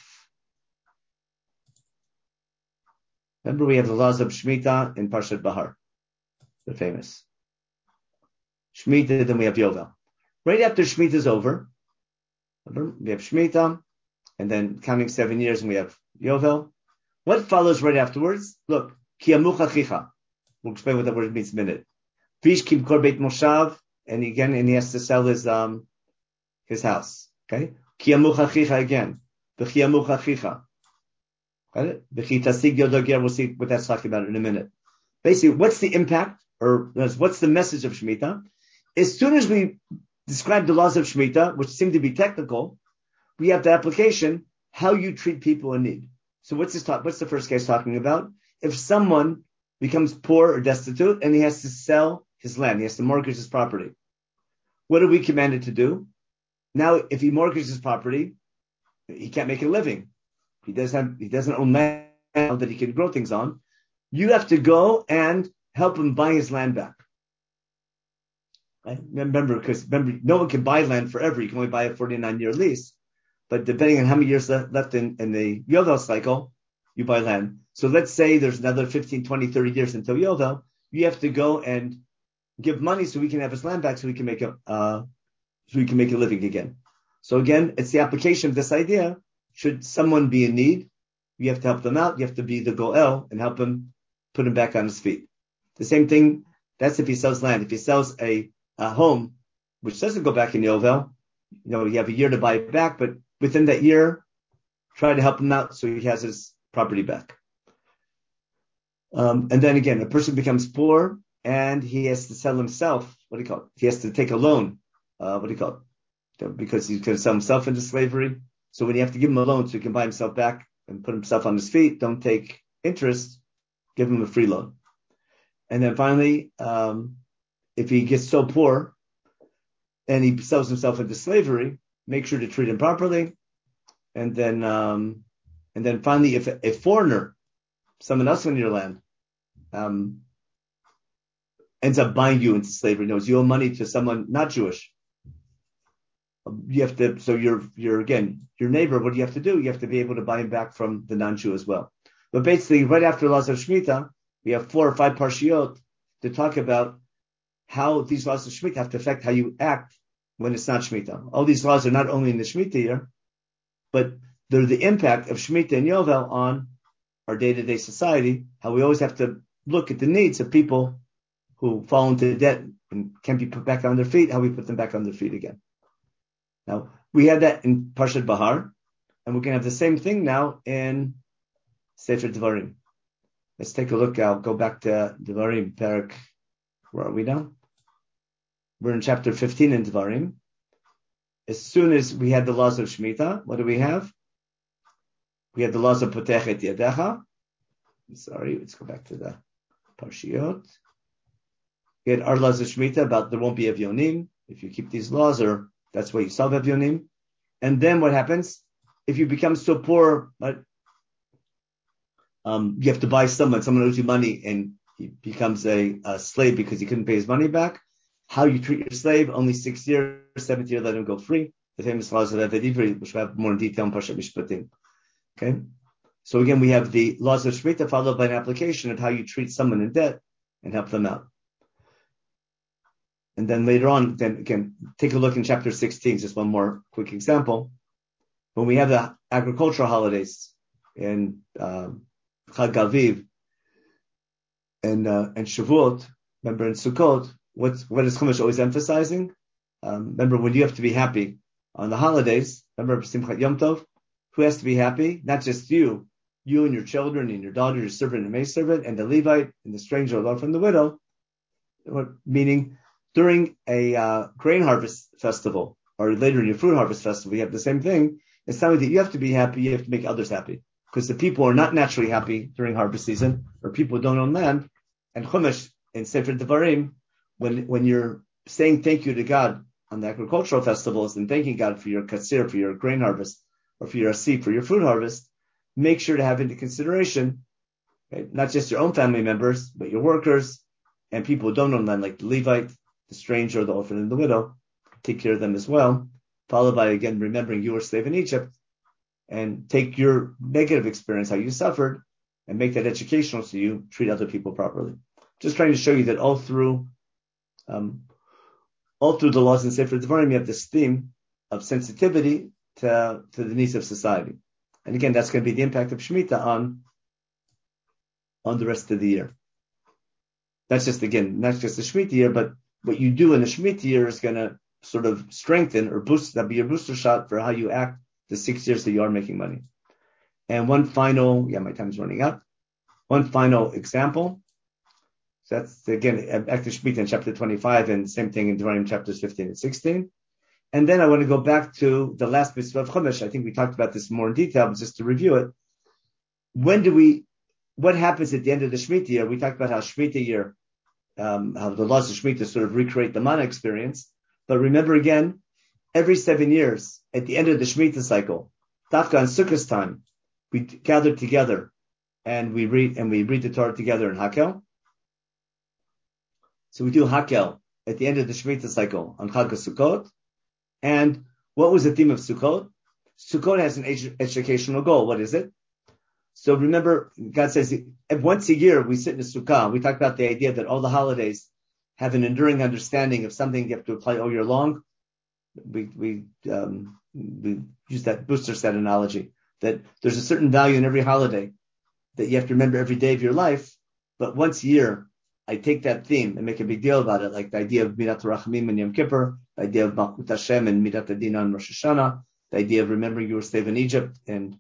Remember, we have the laws of Shemitah in Parshat Bahar. They're famous. Shemitah, then we have Yovel. Right after Shemitah is over, remember, we have Shemitah, and then counting 7 years, and we have Yovel. What follows right afterwards? Look, Ki Amucha Chicha. We'll explain what that word means in a minute. Vish Kim Kor Beit Moshav, and he has to sell his house. Okay? Ki Amucha Chicha again. V'Chi Amucha Chicha. Got it? V'Chi Tasig Yodoger. We'll see what that's talking about in a minute. Basically, what's the impact, or what's the message of Shemitah? As soon as we describe the laws of Shemitah, which seem to be technical, we have the application, how you treat people in need. So what's the first case talking about? If someone becomes poor or destitute and he has to sell his land, he has to mortgage his property. What are we commanded to do? Now, if he mortgages his property, he can't make a living. He doesn't own land that he can grow things on. You have to go and help him buy his land back. Right? Remember, no one can buy land forever. You can only buy a 49-year lease. But depending on how many years left in the Yovel cycle, you buy land. So let's say there's another 15, 20, 30 years until Yovel. You have to go and give money so we can have his land back, so we can make a living again. So again, it's the application of this idea. Should someone be in need, you have to help them out. You have to be the goel and help him, put him back on his feet. The same thing, that's if he sells land. If he sells a home, which doesn't go back in Yovel, you have a year to buy it back, but within that year, try to help him out so he has his property back. And then again, a person becomes poor and he has to sell himself. He has to take a loan. Because he's going to sell himself into slavery. So when you have to give him a loan so he can buy himself back and put himself on his feet, don't take interest, give him a free loan. And then finally, if he gets so poor and he sells himself into slavery, make sure to treat him properly. And then finally, if a foreigner, someone else on your land, ends up buying you into slavery, knows you owe money to someone not Jewish, you have to, so your neighbor, what do you have to do? You have to be able to buy him back from the non-Jew as well. But basically, right after laws of Shemitah, we have 4 or 5 parshiot to talk about how these laws of Shemitah have to affect how you act when it's not Shemitah. All these laws are not only in the Shemitah year, but they're the impact of Shemitah and Yovel on our day-to-day society, how we always have to look at the needs of people who fall into debt and can't be put back on their feet, how we put them back on their feet again. Now, we had that in Parshat Bahar, and we're going to have the same thing now in Sefer Devarim. Let's take a look. I'll go back to Devarim, Perek. Where are we now? We're in chapter 15 in Devarim. As soon as we had the laws of Shemitah, what do we have? We had the laws of Potech et Yadecha. Sorry, let's go back to the Parshiot. We had our laws of Shemitah about there won't be Evyonim if you keep these laws, or that's why you solve Evyonim. And then what happens? If you become so poor, you have to buy someone owes you money and he becomes a slave because he couldn't pay his money back. How you treat your slave, only 6 years, 7th year, let him go free. The famous laws of Eved Ivri, which we have more in detail in Parshat Mishpatim. Okay? So again, we have the laws of Shemitah followed by an application of how you treat someone in debt and help them out. And then later on, then again, take a look in chapter 16, just one more quick example. When we have the agricultural holidays in Chag Aviv and Shavuot, remember in Sukkot, what is Chumash always emphasizing? Remember when you have to be happy on the holidays, remember Simchat Yom Tov, who has to be happy? Not just you and your children and your daughter, your servant and maidservant, and the Levite and the stranger alone from the widow. Meaning, during a grain harvest festival, or later in your fruit harvest festival, you have the same thing. It's time that you have to be happy, you have to make others happy. Because the people are not naturally happy during harvest season, or people who don't own land. And Chumash, in Sefer Devarim, when you're saying thank you to God on the agricultural festivals and thanking God for your katsir, for your grain harvest, or for your asif, for your fruit harvest, make sure to have into consideration, right, not just your own family members, but your workers and people who don't own land, like the Levite, the stranger, the orphan, and the widow. Take care of them as well. Followed by, again, remembering you were a slave in Egypt, and take your negative experience, how you suffered, and make that educational so you treat other people properly. Just trying to show you that all through the laws in Sefer Devarim, you have this theme of sensitivity to the needs of society. And again, that's going to be the impact of Shemitah on the rest of the year. That's just, again, not just the Shemitah year, but what you do in the Shemitah year is going to sort of strengthen or boost, that'll be your booster shot for how you act the 6 years that you are making money. And one final, my time is running out. One final example. So that's, again, back to Shemitah in chapter 25, and same thing in Devarim chapters 15 and 16. And then I want to go back to the last mitzvah of Chumash. I think we talked about this more in detail, but just to review it. What happens at the end of the Shemitah year? We talked about how Shemitah year, how the laws of Shemitah sort of recreate the Mana experience. But remember again, every 7 years, at the end of the Shemitah cycle, Dafka on Sukkot time, we gather together and we read the Torah together in Hakel. So we do Hakel at the end of the Shemitah cycle on Chag Sukkot. And what was the theme of Sukkot? Sukkot has an educational goal. What is it? So remember, God says, once a year we sit in a sukkah. We talked about the idea that all the holidays have an enduring understanding of something you have to apply all year long. We we use that booster set analogy, that there's a certain value in every holiday that you have to remember every day of your life. But once a year, I take that theme and make a big deal about it, like the idea of Midat Rachamim and Yom Kippur, the idea of Malchut Hashem and Midat Adina and Rosh Hashanah, the idea of remembering you were a slave in Egypt and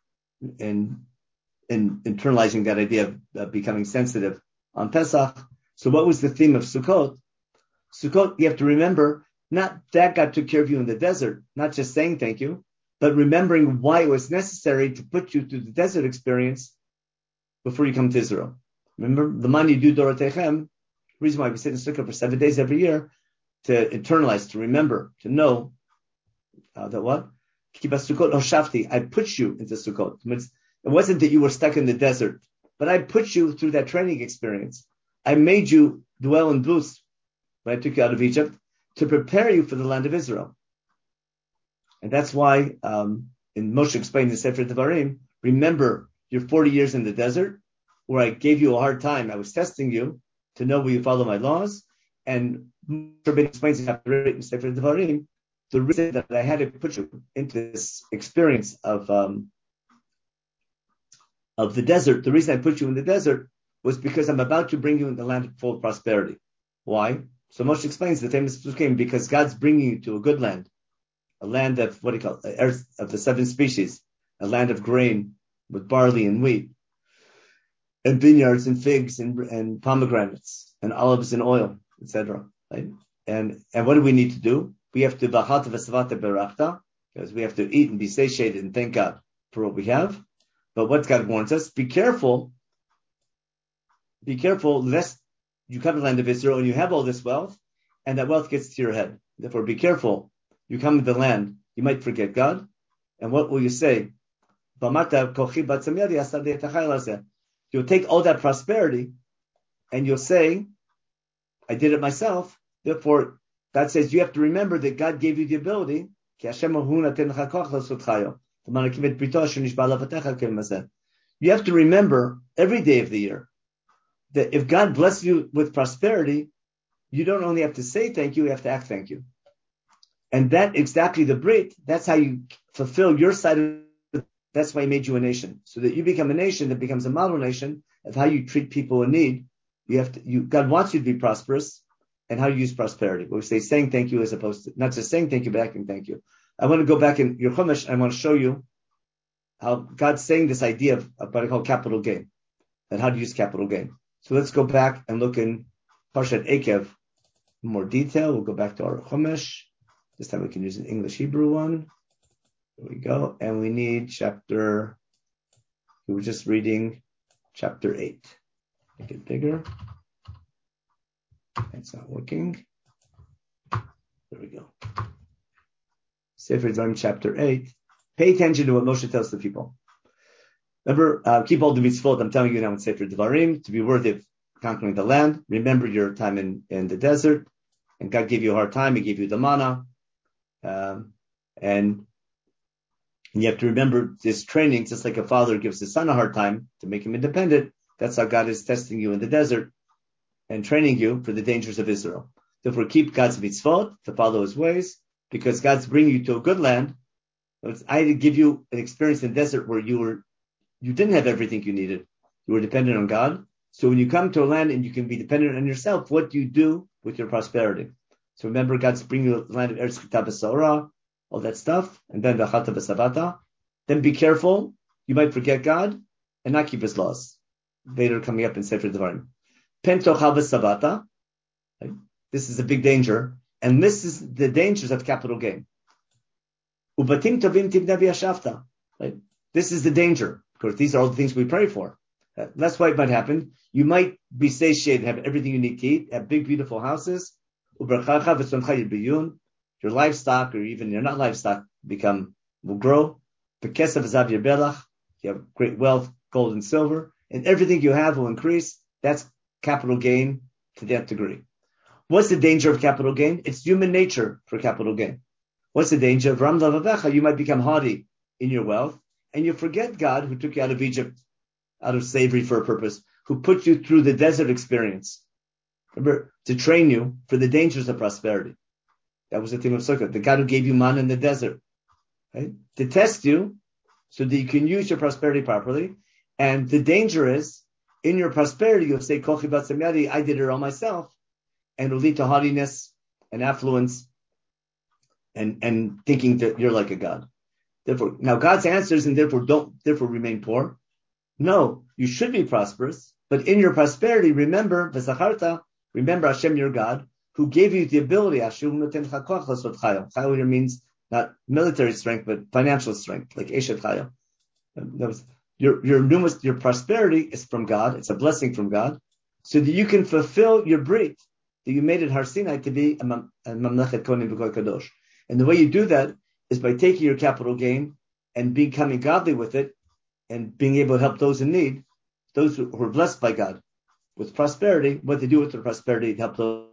internalizing that idea of becoming sensitive on Pesach. So what was the theme of Sukkot? Sukkot, you have to remember, not that God took care of you in the desert, not just saying thank you, but remembering why it was necessary to put you through the desert experience before you come to Israel. Remember, the man you do Dorotechem, the reason why we sit in Sukkot for 7 days every year, to internalize, to remember, to know that what? Kibas Sukkot Hoshafti, I put you into Sukkot. It wasn't that you were stuck in the desert, but I put you through that training experience. I made you dwell in Bus when I took you out of Egypt to prepare you for the land of Israel. And that's why, in Moshe explained in Sefer Devarim, remember your 40 years in the desert, where I gave you a hard time. I was testing you to know will you follow my laws. And Moshe explains in Sefer Devarim, the reason that I had to put you into this experience of the desert, the reason I put you in the desert was because I'm about to bring you in the land of full prosperity. Why? So Moshe explains the famous Psukim, because God's bringing you to a good land, a land of, earth of the 7 species, a land of grain with barley and wheat, and vineyards and figs and pomegranates and olives and oil, etc. Right? And what do we need to do? We have to b'achata v'savata berachta, because we have to eat and be satiated and thank God for what we have. But what God warns us, be careful, lest you come to the land of Israel and you have all this wealth, and that wealth gets to your head. Therefore, be careful. You come to the land, you might forget God. And what will you say? You'll take all that prosperity and you'll say, I did it myself. Therefore, God says you have to remember that God gave you the ability. You have to remember every day of the year that if God blesses you with prosperity, you don't only have to say thank you, you have to act thank you. And that exactly the Brit, that's how you fulfill your side of it. That's why he made you a nation. So that you become a nation that becomes a model nation of how you treat people in need. God wants you to be prosperous, and how you use prosperity. We say saying thank you as opposed to not just saying thank you, but acting thank you. I want to go back in your Chumash. I want to show you how God's saying this idea of what I call capital gain, and how to use capital gain. So let's go back and look in Parshat Ekev in more detail. We'll go back to our Chumash. This time we can use an English Hebrew one. There we go. And we need we were just reading chapter 8. Make it bigger. It's not working. There we go. Sefer Devarim chapter 8. Pay attention to what Moshe tells the people. Remember, keep all the mitzvot. I'm telling you now in Sefer Devarim to be worthy of conquering the land. Remember your time in the desert. And God gave you a hard time. He gave you the manna. And you have to remember this training, just like a father gives his son a hard time to make him independent. That's how God is testing you in the desert and training you for the dangers of Israel. Therefore, keep God's mitzvot, to follow his ways, because God's bringing you to a good land. I had to give you an experience in the desert where you didn't have everything you needed. You were dependent on God. So when you come to a land and you can be dependent on yourself, what do you do with your prosperity? So remember, God's bringing you to the land of Eretz Chita B'Sorah, all that stuff, and then V'achata V'savata. Then be careful. You might forget God and not keep his laws. Later coming up in Sefer Devarim. Pen tochal v'savata. This is a big danger. And this is the dangers of capital gain. Ubatim tovim tibna v'yashafta. This is the danger. Of course, these are all the things we pray for. That's why it might happen. You might be satiated, have everything you need to eat, have big, beautiful houses. Ubrachacha v'tzoncha yibiyun. Your livestock, or even your not livestock, will grow. V'kesav v'zav yirbelach. You have great wealth, gold and silver, and everything you have will increase. That's capital gain to that degree. What's the danger of capital gain? It's human nature for capital gain. What's the danger of Ram Lavavecha? You might become haughty in your wealth, and you forget God who took you out of Egypt, out of slavery for a purpose, who put you through the desert experience. Remember, to train you for the dangers of prosperity. That was the theme of Sukkot. The God who gave you manna in the desert. right? To test you so that you can use your prosperity properly. And the danger is, in your prosperity, you'll say, Kochi Batzem Yadi, I did it all myself. And it'll lead to haughtiness and affluence and thinking that you're like a god. Therefore, now God's answers and therefore remain poor. No, you should be prosperous, but in your prosperity, remember Hashem your God, who gave you the ability. Chayil here means not military strength, but financial strength, like Eshet Chayil. Your prosperity is from God. It's a blessing from God, so that you can fulfill your brit, that you made it Har Sinai to be a Mamlechet Kohanim V'Kohen Kadosh. And the way you do that is by taking your capital gain and becoming godly with it, and being able to help those in need, those who are blessed by God with prosperity. What they do with their prosperity to help those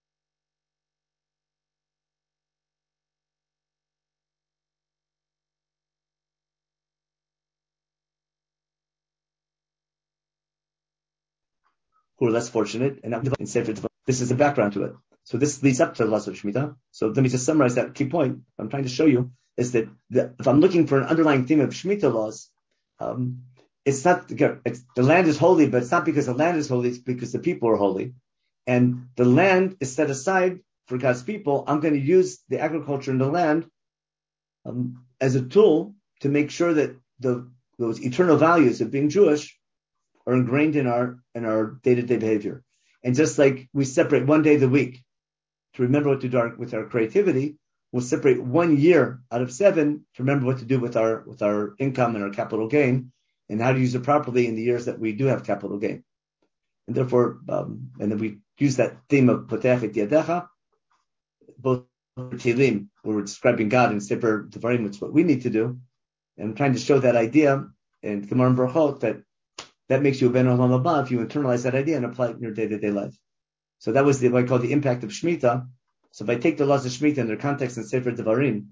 who are less fortunate. And this is the background to it. So this leads up to the laws of Shemitah. So let me just summarize that key point. I'm trying to show you is that if I'm looking for an underlying theme of Shemitah laws, it's not the land is holy, but it's not because the land is holy, it's because the people are holy. And the land is set aside for God's people. I'm going to use the agriculture in the land as a tool to make sure that those eternal values of being Jewish are ingrained in our day-to-day behavior. And just like we separate one day of the week to remember what to do with our creativity, we'll separate 1 year out of 7 to remember what to do with our income and our capital gain, and how to use it properly in the years that we do have capital gain. And therefore, and then we use that theme of Potech et Yadecha, both Tehillim, where we're describing God, and Sefer Devarim, it's what we need to do. And I'm trying to show that idea in Gemara and Brachot that makes you a Ben Olam Haba if you internalize that idea and apply it in your day-to-day life. So that was what I call the impact of Shemitah. So if I take the laws of Shemitah in their context in Sefer Devarim,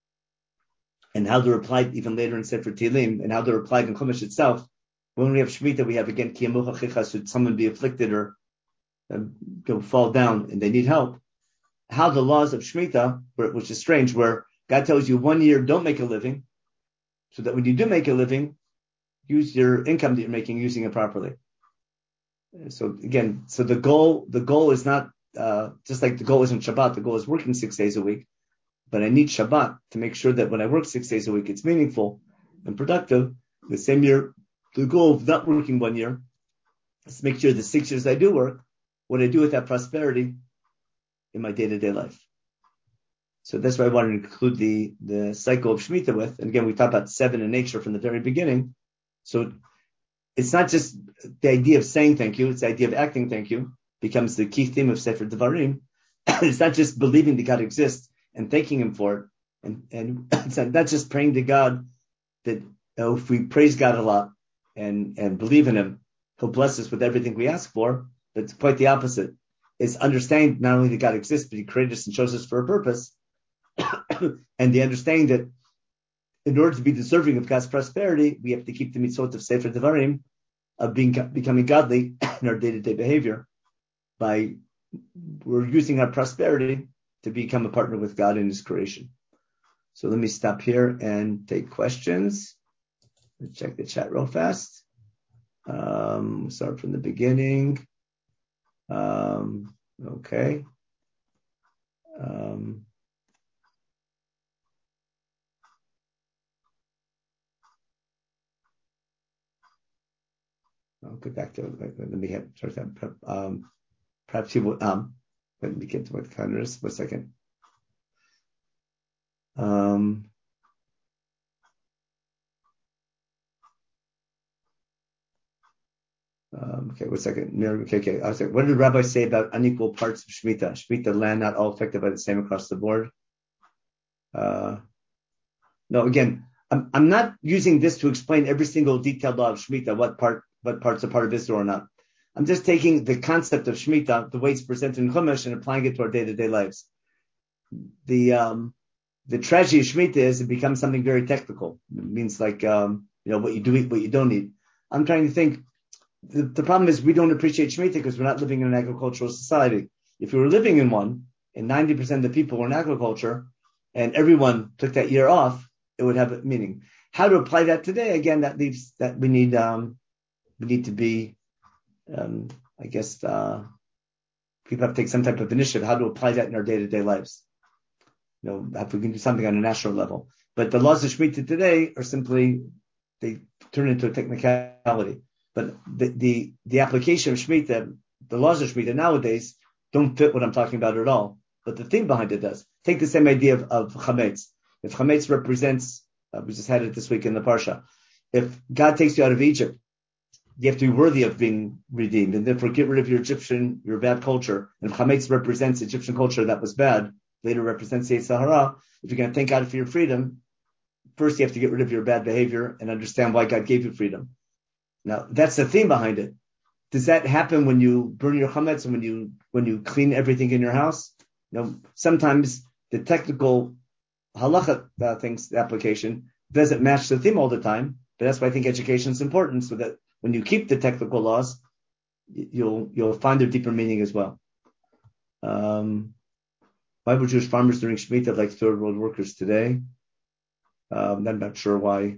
and how they're applied even later in Sefer Tehillim, and how they're applied in Chumash itself, when we have Shemitah, we have again, Ki Yamucha Chicha, should someone be afflicted or fall down and they need help. How the laws of Shemitah, which is strange, where God tells you 1 year, don't make a living, so that when you do make a living, use your income that you're making, using it properly. So again, the goal is not, just like the goal isn't Shabbat, the goal is working 6 days a week, but I need Shabbat to make sure that when I work 6 days a week, it's meaningful and productive. The same year, the goal of not working 1 year is to make sure the 6 years I do work, what I do with that prosperity in my day-to-day life. So that's why I wanted to include the cycle of Shemitah with. And again, we talked about 7 in nature from the very beginning. So it's not just the idea of saying thank you, it's the idea of acting thank you, becomes the key theme of Sefer Devarim. It's not just believing that God exists and thanking Him for it. And it's not just praying to God that if we praise God a lot and believe in Him, He'll bless us with everything we ask for. But it's quite the opposite. It's understanding not only that God exists, but He created us and chose us for a purpose. And the understanding that in order to be deserving of God's prosperity, we have to keep the mitzvot of Sefer Devarim, of becoming godly in our day-to-day behavior, by we're using our prosperity to become a partner with God in His creation. So let me stop here and take questions. Let's check the chat real fast. Start from the beginning. Okay. I'll get back to it. Let me get perhaps you will, let me get to what counters for a second. Okay, 1 second. Okay. I was like, what did the rabbi say about unequal parts of Shemitah? Shemitah land not all affected by the same across the board. No, again, I'm not using this to explain every single detailed law of Shemitah, what parts are part of Israel or not. I'm just taking the concept of Shemitah, the way it's presented in Chumash, and applying it to our day-to-day lives. The tragedy of Shemitah is it becomes something very technical. It means like, what you do eat, what you don't eat. I'm trying to think, the problem is we don't appreciate Shemitah because we're not living in an agricultural society. If we were living in one, and 90% of the people were in agriculture, and everyone took that year off, it would have a meaning. How to apply that today? Again, that leaves that we need to be, I guess, people have to take some type of initiative. How to apply that in our day-to-day lives? If we can do something on a national level. But the laws of Shemitah today are simply, they turn into a technicality. But the application of Shemitah, the laws of Shemitah nowadays don't fit what I'm talking about at all. But the thing behind it does. Take the same idea of Chametz. If Chametz represents, we just had it this week in the Parsha, if God takes you out of Egypt, you have to be worthy of being redeemed, and therefore get rid of your bad culture. And if Chametz represents Egyptian culture that was bad, later represents Yetzer Hara, if you're going to thank God for your freedom, first you have to get rid of your bad behavior and understand why God gave you freedom. Now, that's the theme behind it. Does that happen when you burn your chametz and when you clean everything in your house? Sometimes the technical halacha things, the application, doesn't match the theme all the time. But that's why I think education is important, so that when you keep the technical laws, you'll find their deeper meaning as well. Why were Jewish farmers during Shemitah like third world workers today? I'm not sure why.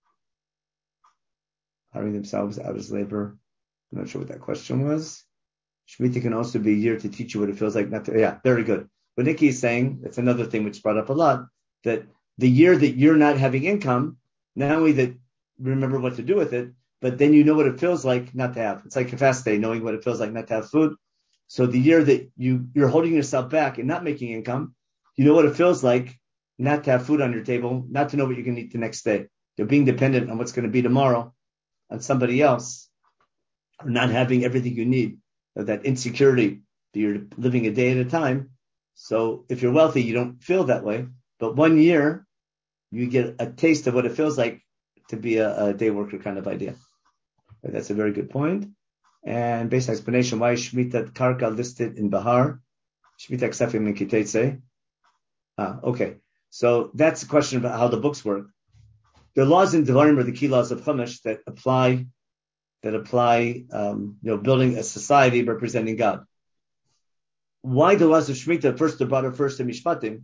Hiring themselves out as labor. I'm not sure what that question was. Shemitah can also be a year to teach you what it feels like not to. Yeah, very good. What Nikki is saying, that's another thing which brought up a lot, that the year that you're not having income, not only that you remember what to do with it, but then you know what it feels like not to have. It's like a fast day, knowing what it feels like not to have food. So the year that you're holding yourself back and not making income, you know what it feels like not to have food on your table, not to know what you're going to eat the next day. You're being dependent on what's going to be tomorrow, on somebody else, or not having everything you need, that insecurity that you're living a day at a time. So if you're wealthy, you don't feel that way. But 1 year, you get a taste of what it feels like to be a day worker kind of idea. That's a very good point. And basic explanation, why is Shemitah Karka listed in Bahar? Shemitah Ksefim in Kitetse. Okay. So that's a question about how the books work. The laws in Devarim are the key laws of Chumash that apply, building a society representing God. Why the laws of Shemitah? First, they're brought up first in Mishpatim,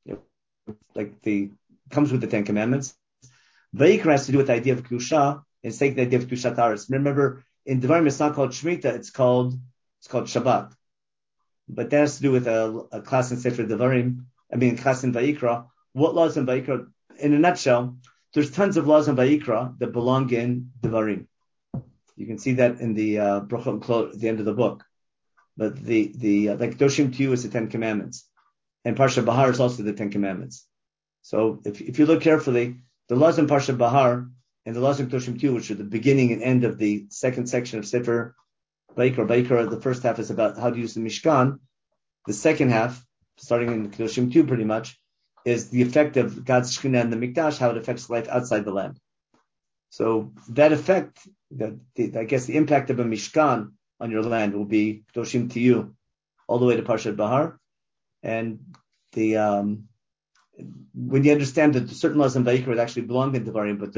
comes with the Ten Commandments. Vayikra has to do with the idea of Kedusha, and take the idea of Kedushat Aretz. Remember, in Devarim it's not called Shemitah, it's called Shabbat. But that has to do with a class in Sefer Devarim, a class in Vayikra. What laws in Vayikra? In a nutshell, there's tons of laws in Vayikra that belong in Devarim. You can see that in the Brachot at the end of the book. But like Doshim to you is the Ten Commandments. And Parsha Bahar is also the Ten Commandments. So if you look carefully, the laws in Parsha Bahar and the laws in Doshim to you, which are the beginning and end of the second section of Sefer Vayikra, the first half is about how to use the Mishkan. The second half, starting in Doshim 2 pretty much, is the effect of God's Shekhinah and the Mikdash, how it affects life outside the land. So that effect, I guess the impact of a Mishkan on your land will be Doshim to you, all the way to Parshat Bahar. And when you understand that certain laws in Vayikra actually belong in Devarim, but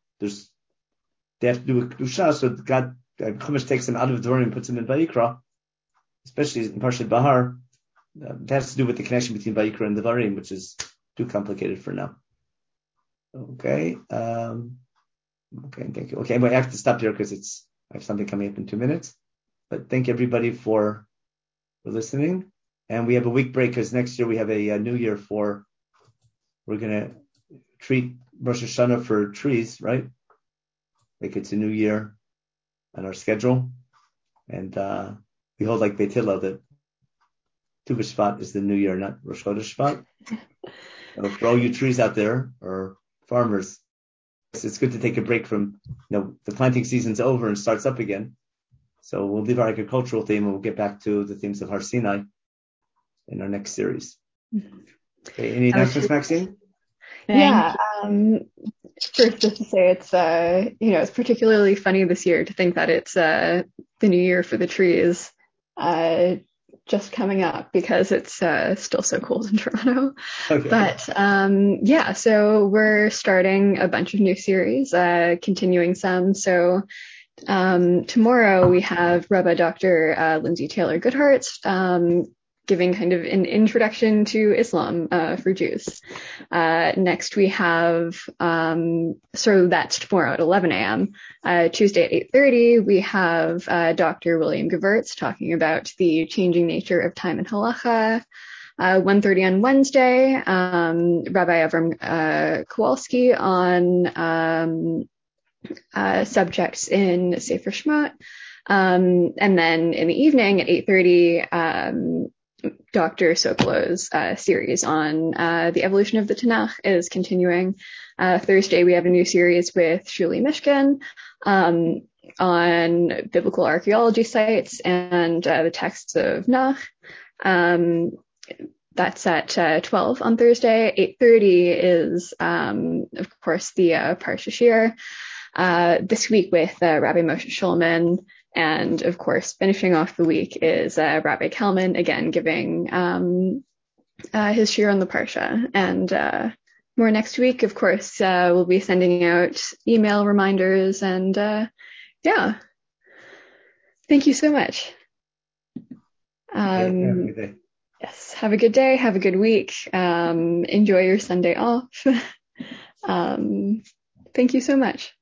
they have to do with Kedusha, so God, Chumash takes them out of Devarim and puts them in Vayikra, especially in Parshat Bahar. That has to do with the connection between Vayikra and Devarim, which is too complicated for now. Okay. Okay, thank you. Okay, I have to stop here because I have something coming up in 2 minutes. But thank you everybody for listening. And we have a week break because next year we have a new year we're going to treat Rosh Hashanah for trees, right? Like it's a new year on our schedule. And we hold like Beit Hillel that Tu B'Shvat is the new year, not Rosh Chodesh Shvat. So for all you trees out there or farmers, it's good to take a break from, the planting season's over and starts up again. So we'll leave our agricultural theme and we'll get back to the themes of Har Sinai in our next series. Okay, any announcements, Maxine? Yeah. First, just to say it's particularly funny this year to think that it's the new year for the trees just coming up because it's still so cold in Toronto. Okay. But so we're starting a bunch of new series, continuing some. So tomorrow we have Rabbi Dr. Lindsay Taylor Goodhart's giving kind of an introduction to Islam for Jews. Next we have, so that's tomorrow at 11 a.m. Tuesday at 8:30, we have Dr. William Gewirtz talking about the changing nature of time and halacha. 1:30 on Wednesday, Rabbi Avram Kowalski on subjects in Sefer Shemot. And then in the evening at 8:30, Dr. Sokolow's series on the evolution of the Tanakh is continuing. Thursday, we have a new series with Shuli Mishkin on biblical archaeology sites and the texts of Nach. That's at 12 on Thursday. 8:30 is, of course, the Parsha Shir. This week with Rabbi Moshe Shulman. And of course, finishing off the week is Rabbi Kalman, again, giving his shir on the Parsha. And more next week, of course, we'll be sending out email reminders. And yeah, thank you so much. Have a good day. Yes, have a good day. Have a good week. Enjoy your Sunday off. Thank you so much.